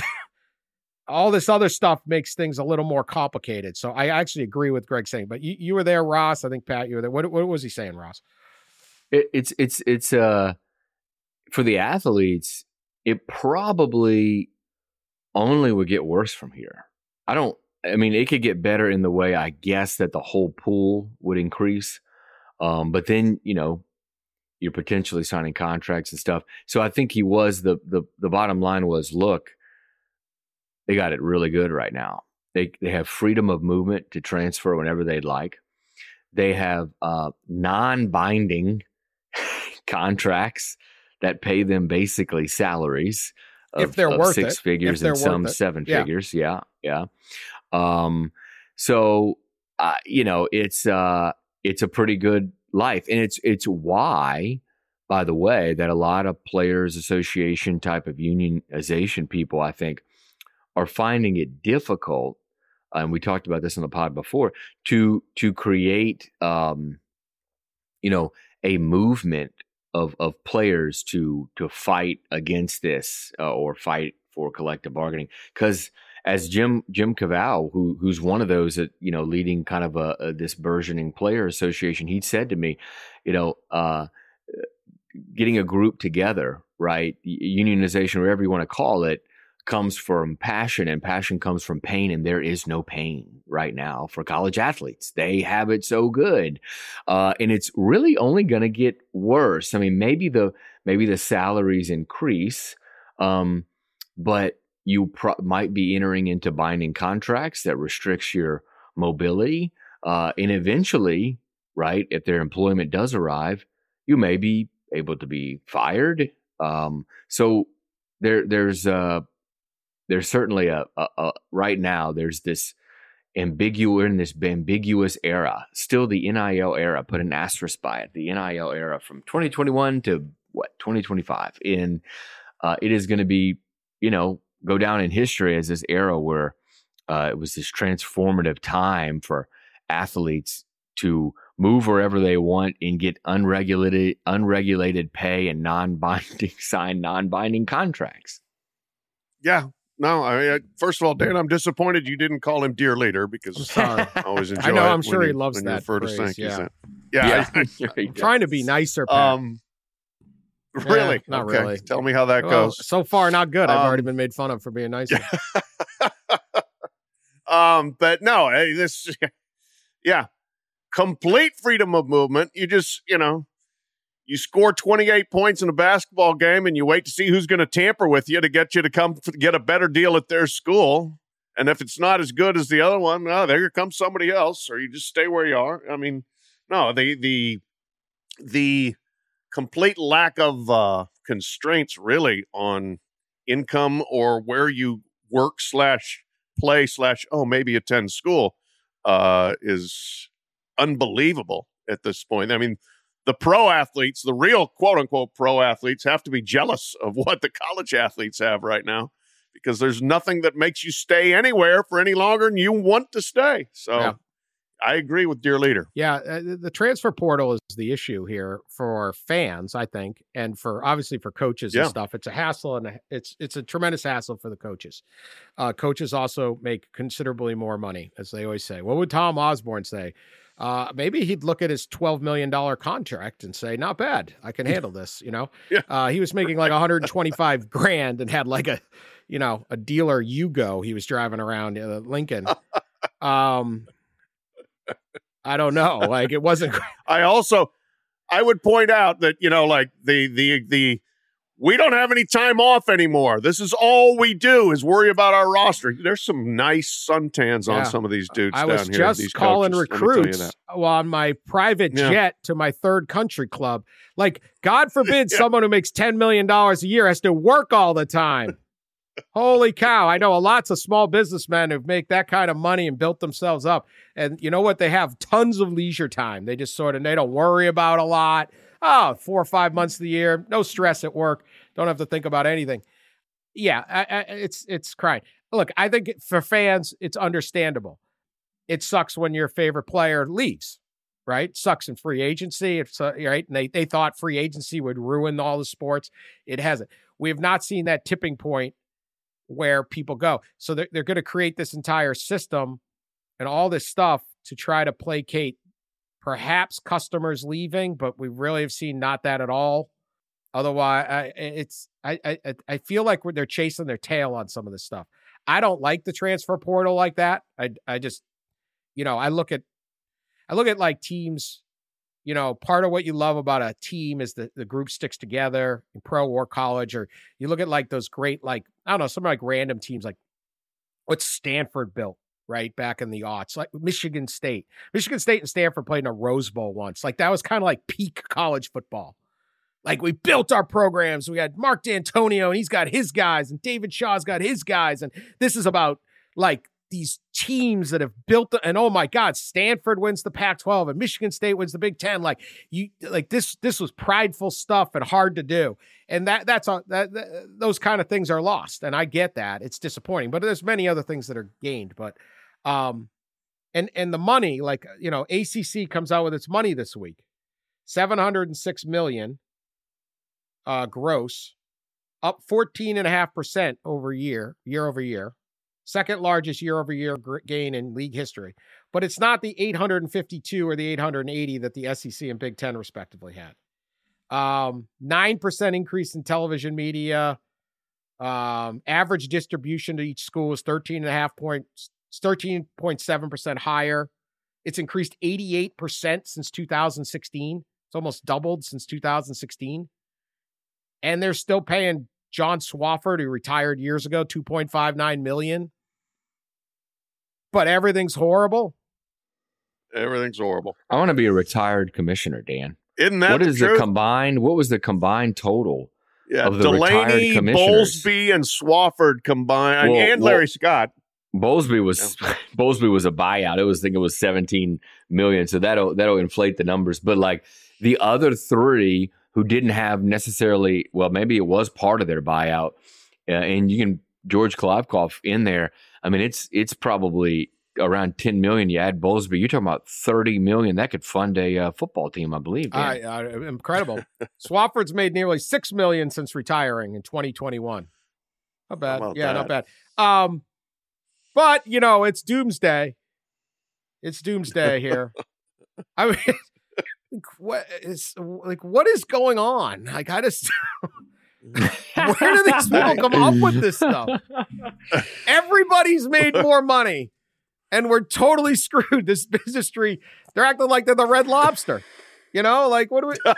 all this other stuff makes things a little more complicated. So I actually agree with Greg saying, but you, you were there, Ross. I think Pat, you were there. What, what was he saying, Ross? It, it's it's it's uh for the athletes, it probably only would get worse from here. I don't. I mean, it could get better in the way, I guess, that the whole pool would increase. Um, but then, you know, you're potentially signing contracts and stuff. So I think he was the the the bottom line was, look, they got it really good right now. They they have freedom of movement to transfer whenever they'd like. They have uh, non-binding contracts that pay them basically salaries of, if they're of worth six it. figures and some seven yeah. figures. Yeah. Yeah. Um, so, uh, you know, it's, uh, it's a pretty good life. And it's, it's why, by the way, that a lot of players association type of unionization people, I think, are finding it difficult. And we talked about this on the pod before, to, to create, um, you know, a movement of of players to to fight against this uh, or fight for collective bargaining. Because as Jim Jim Cavall, who who's one of those that, you know, leading kind of a, a this burgeoning player association, he said to me, you know, uh, getting a group together, right, unionization, whatever you want to call it, comes from passion, and passion comes from pain, and there is no pain right now for college athletes. They have it so good, uh, and it's really only going to get worse. I mean, maybe the maybe the salaries increase, um, but you pro- might be entering into binding contracts that restricts your mobility, uh, and eventually, right, if their employment does arrive, you may be able to be fired. Um, so there, there's uh, there's certainly a, a, a right now there's this ambiguous in this ambiguous era. Still the N I L era. Put an asterisk by it. The N I L era from twenty twenty-one to what twenty twenty-five. And uh, it is going to be, you know, go down in history as this era where uh, it was this transformative time for athletes to move wherever they want and get unregulated unregulated pay and non-binding sign non-binding contracts. Yeah. No, I mean, first of all, Dan, I'm disappointed you didn't call him dear leader because I'm sorry. I always enjoy I know, it I'm sure when he you, loves when that you refer to phrase, Sankey. yeah. Yeah. Yeah, yeah. I'm trying to be nicer, Pat. Um, really? Yeah, not okay. really. Tell me how that Well, goes. so far, not good. I've Um, already been made fun of for being nicer. um, but no, hey, this, yeah, complete freedom of movement. You just, you know, you score twenty-eight points in a basketball game and you wait to see who's going to tamper with you to get you to come f- get a better deal at their school. And if it's not as good as the other one, no, there comes somebody else, or you just stay where you are. I mean, no, the, the, the complete lack of uh, constraints really on income or where you work slash play slash, oh, maybe attend school uh, is unbelievable at this point. I mean, the pro athletes, the real quote unquote pro athletes, have to be jealous of what the college athletes have right now because there's nothing that makes you stay anywhere for any longer than you want to stay. So Yeah. I agree with dear leader. Yeah, uh, the transfer portal is the issue here for fans, I think, and for obviously for coaches Yeah. and stuff. It's a hassle, and a, it's it's a tremendous hassle for the coaches. Uh, coaches also make considerably more money, as they always say. What would Tom Osborne say? Uh, maybe he'd look at his twelve million dollars contract and say, not bad. I can handle this. You know, Yeah. uh, he was making like one hundred twenty-five grand and had like a, you know, a dealer Yugo he was driving around uh, Lincoln. Um, I don't know. Like it wasn't. I also, I would point out that, you know, like the, the, the, we don't have any time off anymore. This is all we do is worry about our roster. There's some nice suntans on Yeah. some of these dudes I down was here. just these calling coaches, let me tell you recruits that. on my private Yeah. jet to my third country club. Like, God forbid Yeah. someone who makes ten million dollars a year has to work all the time. Holy cow. I know lots of small businessmen who make that kind of money and built themselves up. And you know what? They have tons of leisure time. They just sort of, they don't worry about a lot. Oh, four or five months of the year, no stress at work. Don't have to think about anything. Yeah, I, I, it's it's crying. Look, I think for fans, it's understandable. It sucks when your favorite player leaves, right? Sucks in free agency, it's, uh, right? And they, they thought free agency would ruin all the sports. It hasn't. We have not seen that tipping point where people go. So they're, they're going to create this entire system and all this stuff to try to placate perhaps customers leaving, but we really have seen not that at all. Otherwise, I, it's I, I I feel like they're chasing their tail on some of this stuff. I don't like the transfer portal like that. I I just, you know, I look at I look at like teams. You know, part of what you love about a team is that the group sticks together in pro or college, or you look at like those great, like, I don't know, some like random teams, like what Stanford built, right? Back in the aughts, like Michigan State, Michigan State and Stanford played in a Rose Bowl once. Like that was kind of like peak college football. Like we built our programs. We had Mark D'Antonio and he's got his guys and David Shaw's got his guys. And this is about like these teams that have built the, and oh my God, Stanford wins the Pac twelve and Michigan State wins the Big Ten. Like you, like this, this was prideful stuff and hard to do. And that, that's a, that, that those kind of things are lost. And I get that it's disappointing, but there's many other things that are gained. But, um, and, and the money, like, you know, A C C comes out with its money this week, seven hundred six million uh, gross, up fourteen and a half percent over year, year over year. Second largest year-over-year gain in league history. But it's not the eight hundred fifty-two or the eight hundred eighty that the S E C and Big Ten respectively had. Um, nine percent increase in television media. Um, average distribution to each school is thirteen and a half points, thirteen point seven percent higher. It's increased eighty-eight percent since two thousand sixteen. It's almost doubled since two thousand sixteen. And they're still paying John Swofford, who retired years ago, two point five nine million dollars. But everything's horrible. Everything's horrible. I want to be a retired commissioner, Dan. Isn't that What the is the truth? combined? What was the combined total? Yeah, of the retired Delaney, commissioners? Bowlesby, and Swofford combined, Well, and well- Larry Scott. Bowlesby was Yeah. Bowlesby was a buyout. It was I think it was seventeen million. So that'll that'll inflate the numbers. But like the other three who didn't have necessarily, well, maybe it was part of their buyout, uh, and you can George Kliavkoff in there. I mean, it's it's probably around ten million. You add Bowlesby, you're talking about thirty million. That could fund a uh, football team, I believe. Uh, uh, incredible. Swafford's made nearly six million since retiring in twenty twenty-one. Not bad. How about Yeah, that? not bad. Um, but you know, it's doomsday. It's doomsday here. I mean, like, what is like what is going on? Like, I just where do these people come up with this stuff? Everybody's made more money, and we're totally screwed. This industry, they're acting like they're the Red Lobster. You know, like what do we?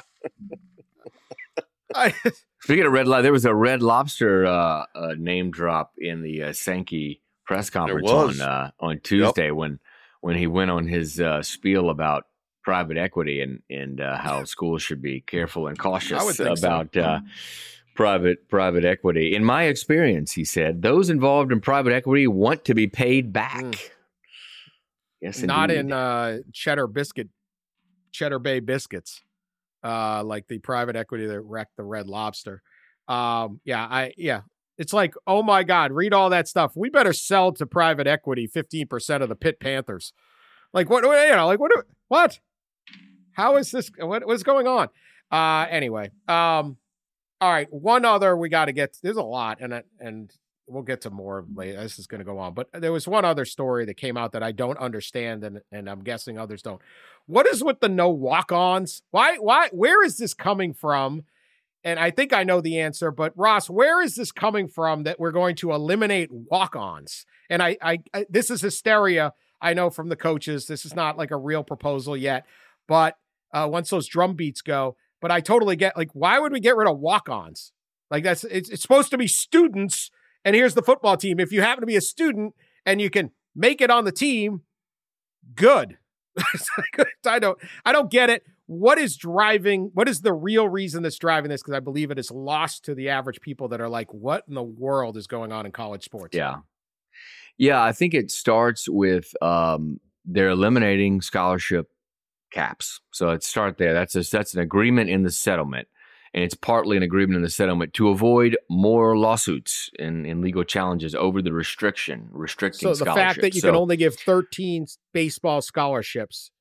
I, Speaking of Red Lobster, there was a Red Lobster uh, uh, name drop in the uh, Sankey press conference was. on uh, on Tuesday when when he went on his uh, spiel about private equity and and uh, how schools should be careful and I would cautious think so. about uh, private private equity. In my experience, he said, those involved in private equity want to be paid back. Mm. Yes, not indeed. in uh, Cheddar Biscuit, Cheddar Bay Biscuits, uh, like the private equity that wrecked the Red Lobster. Um, yeah, I yeah, it's like, oh my God, read all that stuff. We better sell to private equity fifteen percent of the Pitt Panthers. Like what? You know, like what? do- What? How is this? What, what's going on? Uh, anyway, um, all right. One other we got to get. There's a lot, and it- and we'll get to more later. This is going to go on, but there was one other story that came out that I don't understand, and and I'm guessing others don't. What is with the no walk-ons? Why? Why? Where is this coming from? And I think I know the answer, but Ross, where is this coming from that we're going to eliminate walk-ons? And I, I, I this is hysteria. I know from the coaches. This is not like a real proposal yet, but uh, once those drum beats go, but I totally get, like, why would we get rid of walk-ons? Like that's, it's, it's supposed to be students. And here's the football team. If you happen to be a student and you can make it on the team, good. I don't, I don't get it. What is driving, what is the real reason that's driving this? Because I believe it is lost to the average people that are like, what in the world is going on in college sports? Yeah. Yeah, I think it starts with um, they're eliminating scholarship caps. So let's start there. That's a, that's an agreement in the settlement. And it's partly an agreement in the settlement to avoid more lawsuits and, and legal challenges over the restriction, restricting So the scholarships. fact that you So, can only give thirteen baseball scholarships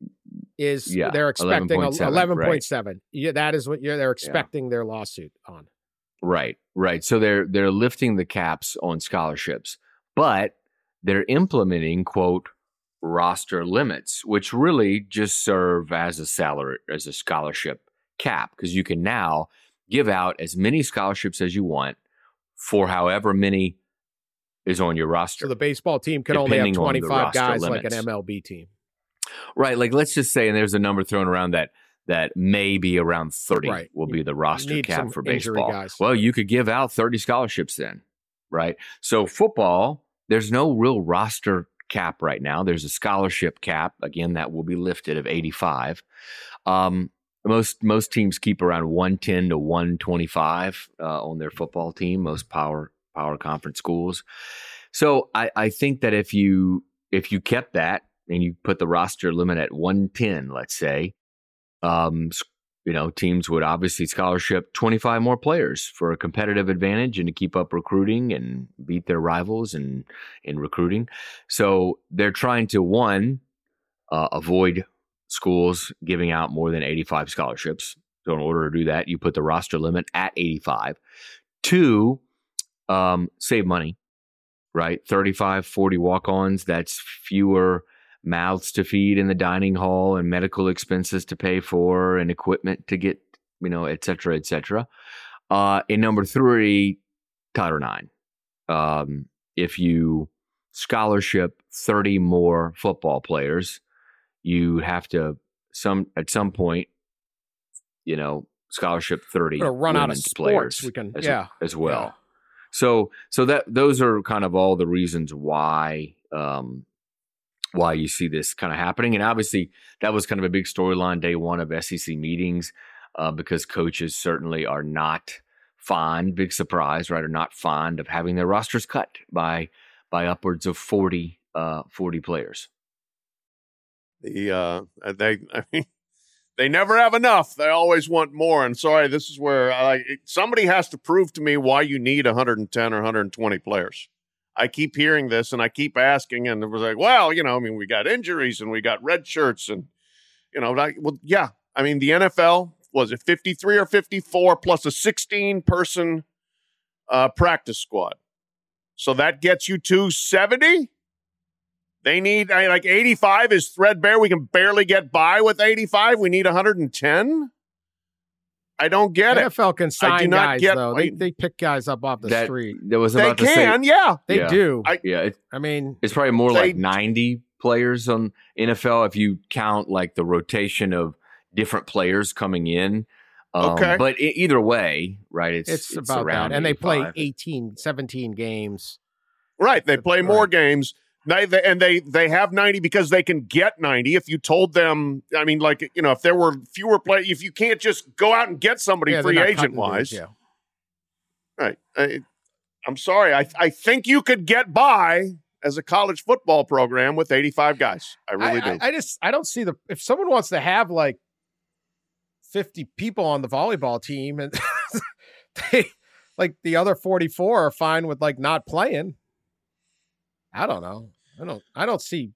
is Yeah, they're expecting eleven point seven, eleven point seven. Yeah, that is what you're, they're Yeah. expecting their lawsuit on. Right, right. So they're they're lifting the caps on scholarships, but they're implementing, quote, roster limits, which really just serve as a salary, as a scholarship cap, because you can now give out as many scholarships as you want for however many is on your roster. So the baseball team can only have Depending on the twenty-five roster guys like an limits. M L B team. Right, like let's just say, and there's a number thrown around that that maybe around thirty Right. will be the roster need cap some for injury baseball. guys. Well, you could give out thirty scholarships then, right? So football, there's no real roster cap right now. There's a scholarship cap, again, that will be lifted of eighty-five. Um, most most teams keep around one ten to one twenty-five uh, on their football team. Most power power conference schools. So I, I think that if you if you kept that and you put the roster limit at one ten, let's say, um, s- you know, teams would obviously scholarship twenty-five more players for a competitive advantage and to keep up recruiting and beat their rivals in, in recruiting. So they're trying to, one, uh, avoid schools giving out more than eighty-five scholarships. So in order to do that, you put the roster limit at eighty-five. Two, um, save money, right? thirty-five, forty walk-ons, that's fewer mouths to feed in the dining hall and medical expenses to pay for and equipment to get, you know, et cetera, et cetera. Uh, and number three, Title nine. Um, if you scholarship thirty more football players, you have to some at some point, you know, scholarship thirty We're gonna run out of women's sports. players We can, as, yeah, as well. yeah. So, so that those are kind of all the reasons why um, why you see this kind of happening, and obviously that was kind of a big storyline day one of S E C meetings uh, because coaches certainly are not fond, big surprise, right? Are not fond of having their rosters cut by by upwards of forty, uh, forty players. The uh, they, I mean, they never have enough. They always want more. And sorry, this is where I like somebody has to prove to me why you need one hundred ten or one hundred twenty players. I keep hearing this and I keep asking, and it was like, well, you know, I mean, we got injuries and we got red shirts, and you know, like, well, yeah. I mean, the N F L, was it fifty-three or fifty-four plus a sixteen person uh, practice squad, so that gets you to seventy. They need I, like eighty-five is threadbare. We can barely get by with eighty-five. We need one hundred ten. I don't get N it. F L can sign I do not guys, get, though. They, they pick guys up off the that, street. That was They about to can, say, yeah. They yeah. do. I, yeah, it, I mean, it's probably more They- like ninety players on N F L if you count like the rotation of different players coming in. Um, Okay. But e- either way, right, it's, it's, it's about around that. And they play eighty-five. eighteen, seventeen games. right. They play more Right. games. They, they, and they they have ninety because they can get ninety. If you told them, I mean, like, you know, if there were fewer play, if you can't just go out and get somebody Yeah, they're free not agent cutting wise, dudes, yeah. right? I, I'm sorry. I I think you could get by as a college football program with eighty-five guys. I really I, do. I, I just I don't see the if someone wants to have like fifty people on the volleyball team and they like the other forty-four are fine with like not playing. I don't know. I don't I don't see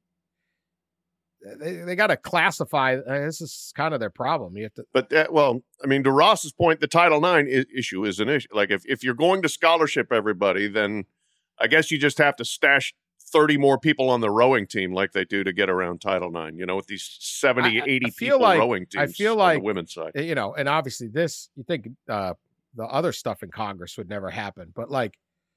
they they got to classify. Uh, this is kind of their problem. You have to But that, well, I mean, to Ross's point, the Title nine I- issue is an issue. Like if, if you're going to scholarship everybody, then I guess you just have to stash thirty more people on the rowing team like they do to get around Title nine, you know, with these seventy, I- I eighty feel people like- rowing I teams feel on like- the women's side. you know, and obviously this you think uh the other stuff in Congress would never happen, but like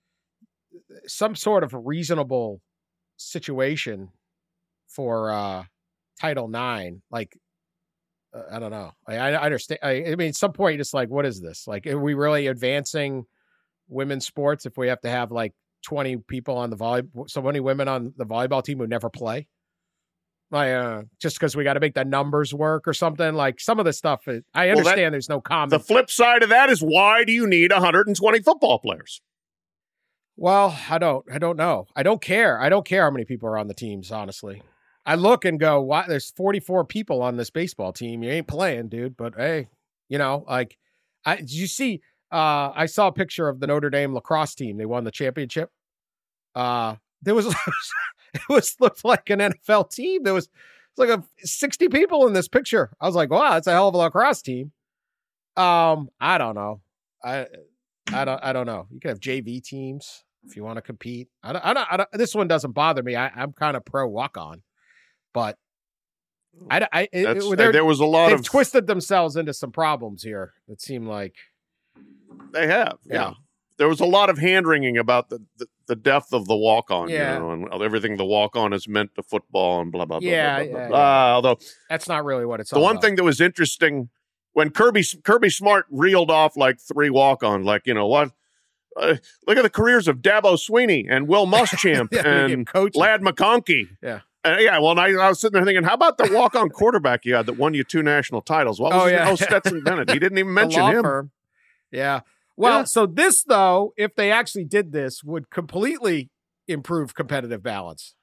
some sort of reasonable situation for uh Title nine, like uh, I don't know. I, I understand. I, I mean, at some point, you're just like, what is this? Like, are we really advancing women's sports if we have to have like twenty people on the volley, so many women on the volleyball team who never play? Like, uh, just because we got to make the numbers work or something. Like some of the stuff, is, I Well, that- understand. there's no comment. The flip side of that is why do you need one hundred twenty football players? Well, I don't. I don't know. I don't care. I don't care how many people are on the teams. Honestly, I look and go, "Why? There's forty-four people on this baseball team. You ain't playing, dude." But hey, you know, like, I did you see? Uh, I saw a picture of the Notre Dame lacrosse team. They won the championship. Uh, there was it was looked like an N F L team. There was it's like a sixty people in this picture. I was like, wow, that's a hell of a lacrosse team. Um, I don't know. I I don't I don't know. You can have J V teams if you want to compete. I don't, I don't, I don't this one doesn't bother me. I, I'm kind of pro walk on, but I, I it, That's, it, they're- there was a lot they've of twisted themselves into some problems here. It seemed like They have, yeah. Yeah. There was a lot of hand wringing about the, the, the depth of the walk on, Yeah. you know, and everything the walk on is meant to football and blah blah blah. Yeah, blah, blah, yeah, blah, yeah. blah. Although that's not really what it's the all one about. thing that was interesting when Kirby Kirby Smart reeled off like three walk on, like you know what, uh, look at the careers of Dabo Sweeney and Will Muschamp Yeah, they give and coaching. Lad McConkey. Yeah. Uh, yeah, well, and I, I was sitting there thinking, how about the walk-on quarterback you had that won you two national titles? What was Oh, his yeah. name? Oh, Stetson Bennett. He didn't even The mention law him. firm. Yeah. Well, Yeah. so this though, if they actually did this, would completely improve competitive balance.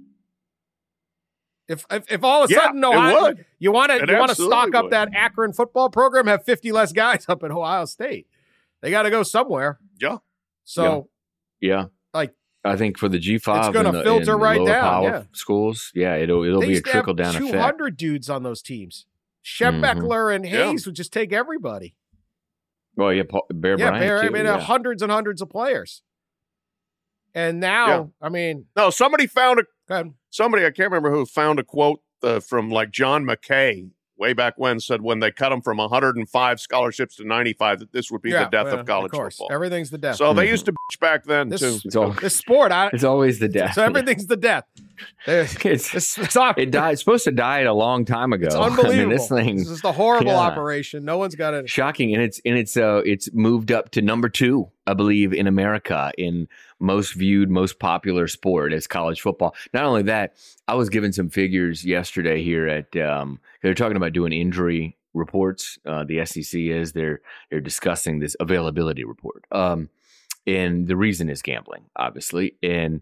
If if, if all of a Yeah, sudden it Ohio, would. you want to It you want to absolutely stock up would. that Akron football program, have fifty less guys up in Ohio State. They got to go somewhere. Yeah. So Yeah. like I think for the G five, gonna in the, filter in the right lower down, power yeah. schools, yeah, it'll it'll they be a used to have trickle down two effect. hundred dudes on those teams. Shep Mhm. Beckler and Yeah. Hayes would just take everybody. Well, yeah, Paul, Bear yeah, Bryant Bear, I too, mean, yeah. uh, hundreds and hundreds of players. And now, Yeah. I mean, No, somebody found a go ahead. somebody I can't remember who found a quote uh, from like John McKay way back when said when they cut him from one hundred five scholarships to ninety-five that this would be Yeah, the death well, of college course. football. Everything's the death. So they Mhm. used to bitch back then This- too. It's, all, this sport, I, it's always the death. so everything's the death. There's- it's, It's, it's, not- it died. It's supposed to die a long time ago. it's I unbelievable. mean, this thing This is the horrible yeah. operation. No one's got it. shocking, and it's and it's uh it's moved up to number two, I believe, in America in most viewed, most popular sport as college football. Not only that, I was given some figures yesterday here at um they're talking about doing injury reports. Uh, the S E C is they're they're discussing this availability report. Um, and the reason is gambling, obviously, and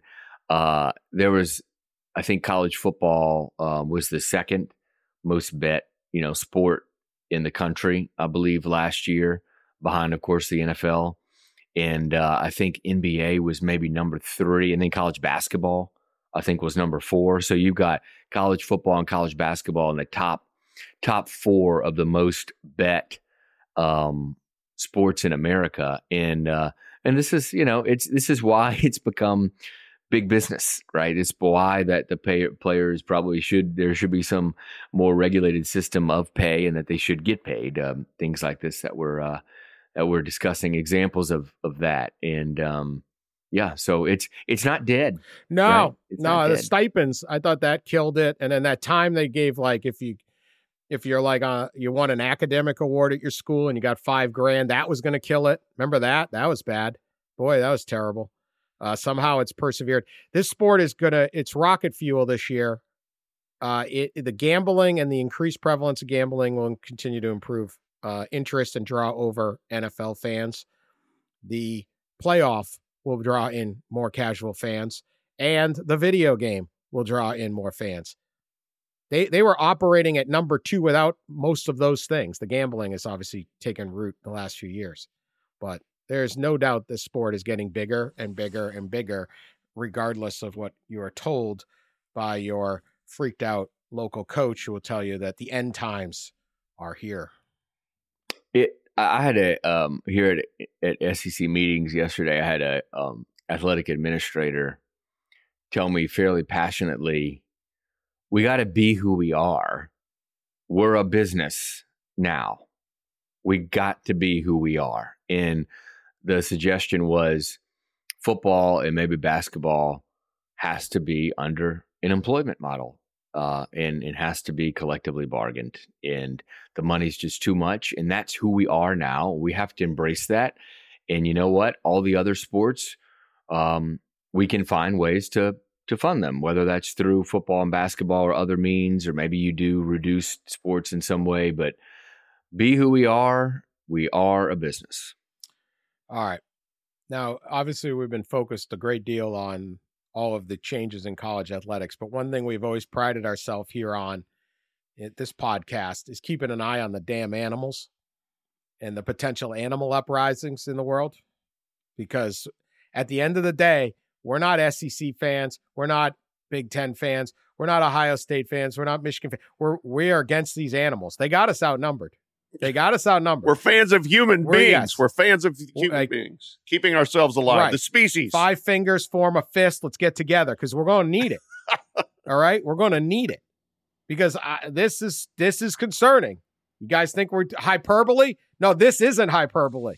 Uh, there was, I think, college football um, was the second most bet, you know, sport in the country, I believe, last year, behind, of course, the N F L. And uh, I think N B A was maybe number three, and then college basketball, I think, was number four. So you've got college football and college basketball in the top top four of the most bet um, sports in America. And uh, and this is, you know, it's this is why it's become big business, right? It's why that the pay, players probably should, there should be some more regulated system of pay, and that they should get paid. Um, things like this that we're uh, that we're discussing, examples of of that. And um, yeah, so it's it's not dead. No, right? It's no, the stipends, I thought that killed it. And then that time they gave, like, if you if you're like uh, you won an academic award at your school and you got five grand, that was going to kill it. Remember that? That was bad. Boy, that was terrible. Uh, somehow it's persevered. This sport is gonna, it's rocket fuel this year. Uh, it, the gambling and the increased prevalence of gambling will continue to improve uh, interest and draw over N F L fans. The playoff will draw in more casual fans, and the video game will draw in more fans. They they were operating at number two without most of those things. The gambling has obviously taken root the last few years, but there's no doubt this sport is getting bigger and bigger and bigger, regardless of what you are told by your freaked out local coach, who will tell you that the end times are here. It, I had a, um, here at, at S E C meetings yesterday, I had a um, athletic administrator tell me fairly passionately, we got to be who we are. We're a business now. We got to be who we are. And the suggestion was football and maybe basketball has to be under an employment model, uh, and it has to be collectively bargained. And the money's just too much. And that's who we are now. We have to embrace that. And you know what? All the other sports, um, we can find ways to to fund them, whether that's through football and basketball or other means, or maybe you do reduced sports in some way. But be who we are. We are a business. All right. Now, obviously, we've been focused a great deal on all of the changes in college athletics, but one thing we've always prided ourselves here on at this podcast is keeping an eye on the damn animals and the potential animal uprisings in the world. Because at the end of the day, we're not S E C fans. We're not Big Ten fans. We're not Ohio State fans. We're not Michigan fans. We're, we are against these animals. They got us outnumbered. They got us outnumbered. We're fans of human We're, beings. yes. We're fans of human like, beings. Keeping ourselves alive. Right. The species. Five fingers form a fist. Let's get together because we're going to need it. All right? We're going to need it because I, this is this is concerning. You guys think we're hyperbole? No, this isn't hyperbole.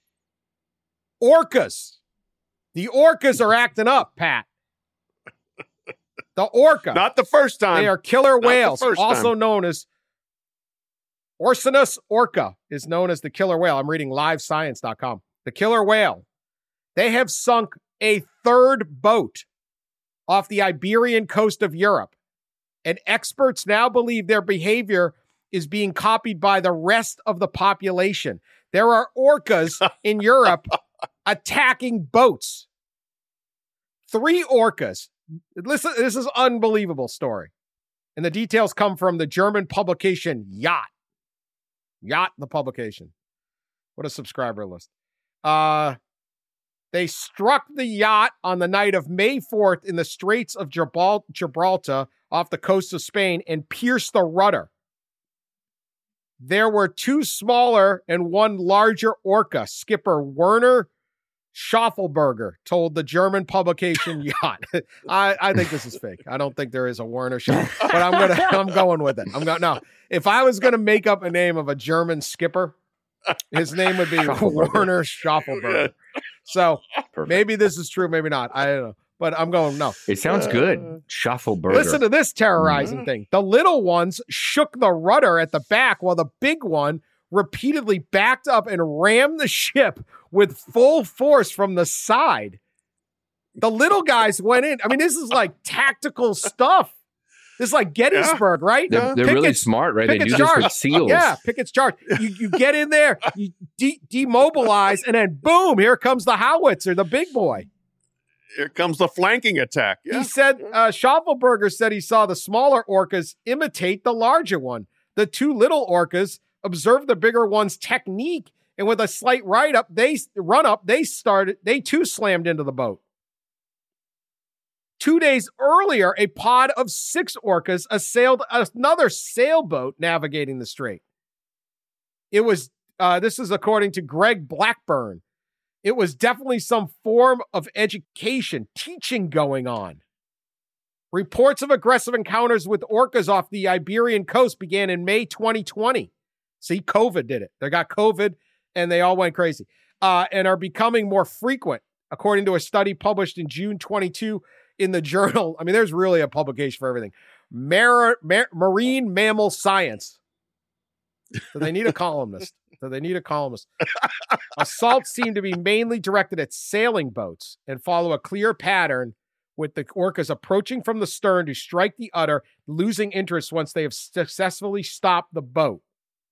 Orcas. The orcas are acting up, Pat. The orca. Not the first time. They are killer Not whales, the first also time. known as Orcinus orca is known as the killer whale. I'm reading live science dot com. The killer whale. They have sunk a third boat off the Iberian coast of Europe. And experts now believe their behavior is being copied by the rest of the population. There are orcas in Europe attacking boats. Three orcas. Listen, this is an unbelievable story. And the details come from the German publication Yacht. Yacht, the publication. What a subscriber list. Uh, they struck the yacht on the night of May fourth in the Straits of Gibral- Gibraltar off the coast of Spain and pierced the rudder. There were two smaller and one larger orca. Skipper Werner Schaffelberger told the German publication Yacht. I, I think this is fake. I don't think there is a Werner Schaff, but I'm gonna I'm going with it. I'm going no. If I was gonna make up a name of a German skipper, his name would be Werner Schaffelberger. So Perfect. Maybe this is true, maybe not. I don't know. But I'm going, no. It sounds good. Schaffelberger. Listen to this terrorizing Mm-hmm. thing. The little ones shook the rudder at the back while the big one repeatedly backed up and rammed the ship with full force from the side. The little guys went in. I mean, this is like tactical stuff. This is like Gettysburg, right? They're, they're really smart, right? They do Pickett's this charge. with seals. Yeah, Pickett's charge. You, you get in there, you de- demobilize, and then boom, here comes the howitzer, the big boy. Here comes the flanking attack. Yeah. He said, uh, Schaufelberger said he saw the smaller orcas imitate the larger one. The two little orcas observed the bigger one's technique, and with a slight right up, they run up, they started, they too slammed into the boat. Two days earlier, a pod of six orcas assailed another sailboat navigating the strait. It was, uh, this is according to Greg Blackburn. It was definitely some form of education, teaching going on. Reports of aggressive encounters with orcas off the Iberian coast began in May twenty twenty. See, COVID did it. They got COVID and they all went crazy, uh, and are becoming more frequent, according to a study published in June twenty-two in the journal. I mean, there's really a publication for everything. Mar- Mar- Marine Mammal Science. So they need a columnist. So they need a columnist. Assaults seem to be mainly directed at sailing boats and follow a clear pattern, with the orcas approaching from the stern to strike the udder, losing interest once they have successfully stopped the boat.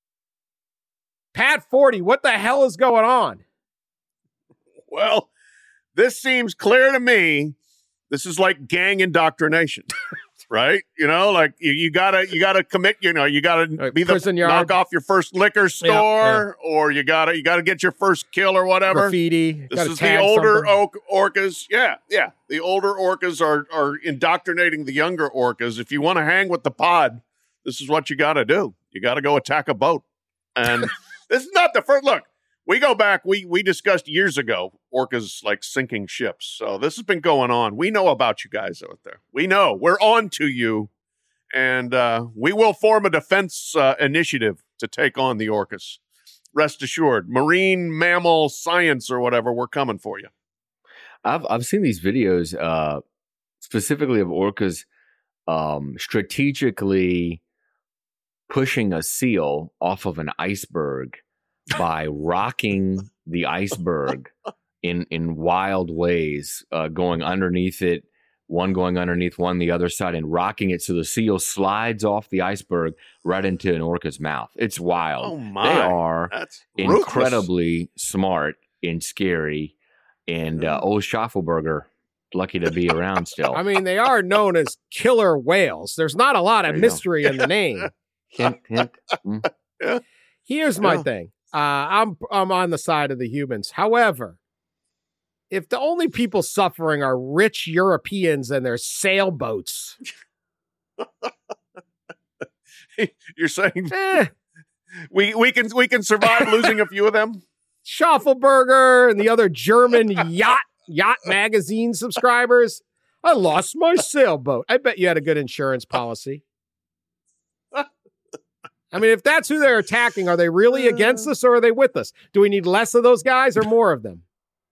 Pat forty, what the hell is going on? Well, this seems clear to me. This is like gang indoctrination. Right? You know, like you, you gotta, you gotta commit, you know, you gotta Right, be the prison yard. knock off your first liquor store, or you gotta, you gotta get your first kill or whatever. Graffiti. This gotta is the tag older something. or- orcas. Yeah, yeah. The older orcas are, are indoctrinating the younger orcas. If you want to hang with the pod, this is what you gotta do. You gotta go attack a boat. And this is not the first, look, we go back, we, we discussed years ago, orcas like sinking ships. So this has been going on. We know about you guys out there. We know. We're on to you. And uh, we will form a defense uh, initiative to take on the orcas. Rest assured. Marine Mammal Science or whatever, we're coming for you. I've I've seen these videos uh, specifically of orcas um, strategically pushing a seal off of an iceberg by rocking the iceberg in in wild ways, uh, going underneath it, one going underneath one the other side, and rocking it so the seal slides off the iceberg right into an orca's mouth. It's wild. Oh my! They are That's ruthless. incredibly smart and scary. And uh, old Schaufelberger, lucky to be around still. I mean, they are known as killer whales. There's not a lot of There you mystery in the name. hint, hint. Mm. Yeah. Here's my Yeah. thing. Uh, I'm I'm on the side of the humans. However, if the only people suffering are rich Europeans and their sailboats, You're saying eh, we we can we can survive losing a few of them? Schaufelberger and the other German yacht yacht magazine subscribers, I lost my sailboat. I bet you had a good insurance policy. I mean, if that's who they're attacking, are they really against us or are they with us? Do we need less of those guys or more of them?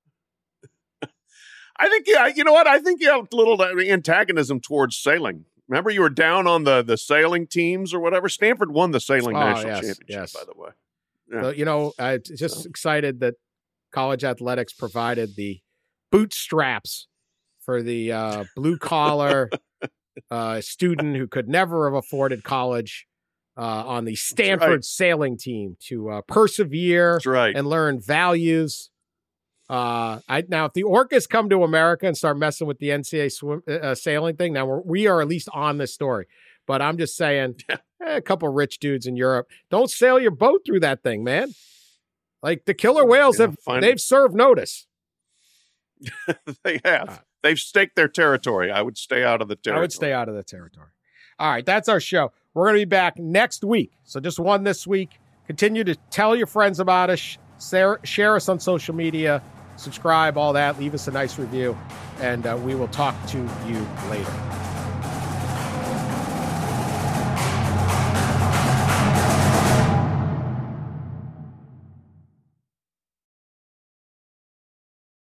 I think, yeah, you know what? I think you have a little antagonism towards sailing. Remember, you were down on the, the sailing teams or whatever. Stanford won the sailing Oh, national yes, championship, yes. by the way. Yeah. So, you know, I'm just excited that college athletics provided the bootstraps for the uh, blue collar uh, student who could never have afforded college uh, on the Stanford right. sailing team to uh, persevere That's right. and learn values. Uh, I now if the orcas come to America and start messing with the N C A A swim, uh, sailing thing, now we're, we are at least on this story. But I'm just saying, Yeah. eh, a couple rich dudes in Europe, don't sail your boat through that thing, man. Like the killer whales Yeah, have, fine. they've served notice. They have. Uh, They've staked their territory. I would stay out of the territory. I would stay out of the territory. All right, that's our show. We're going to be back next week. So just one this week. Continue to tell your friends about us. Share, share us on social media. Subscribe, all that. Leave us a nice review. And uh, we will talk to you later.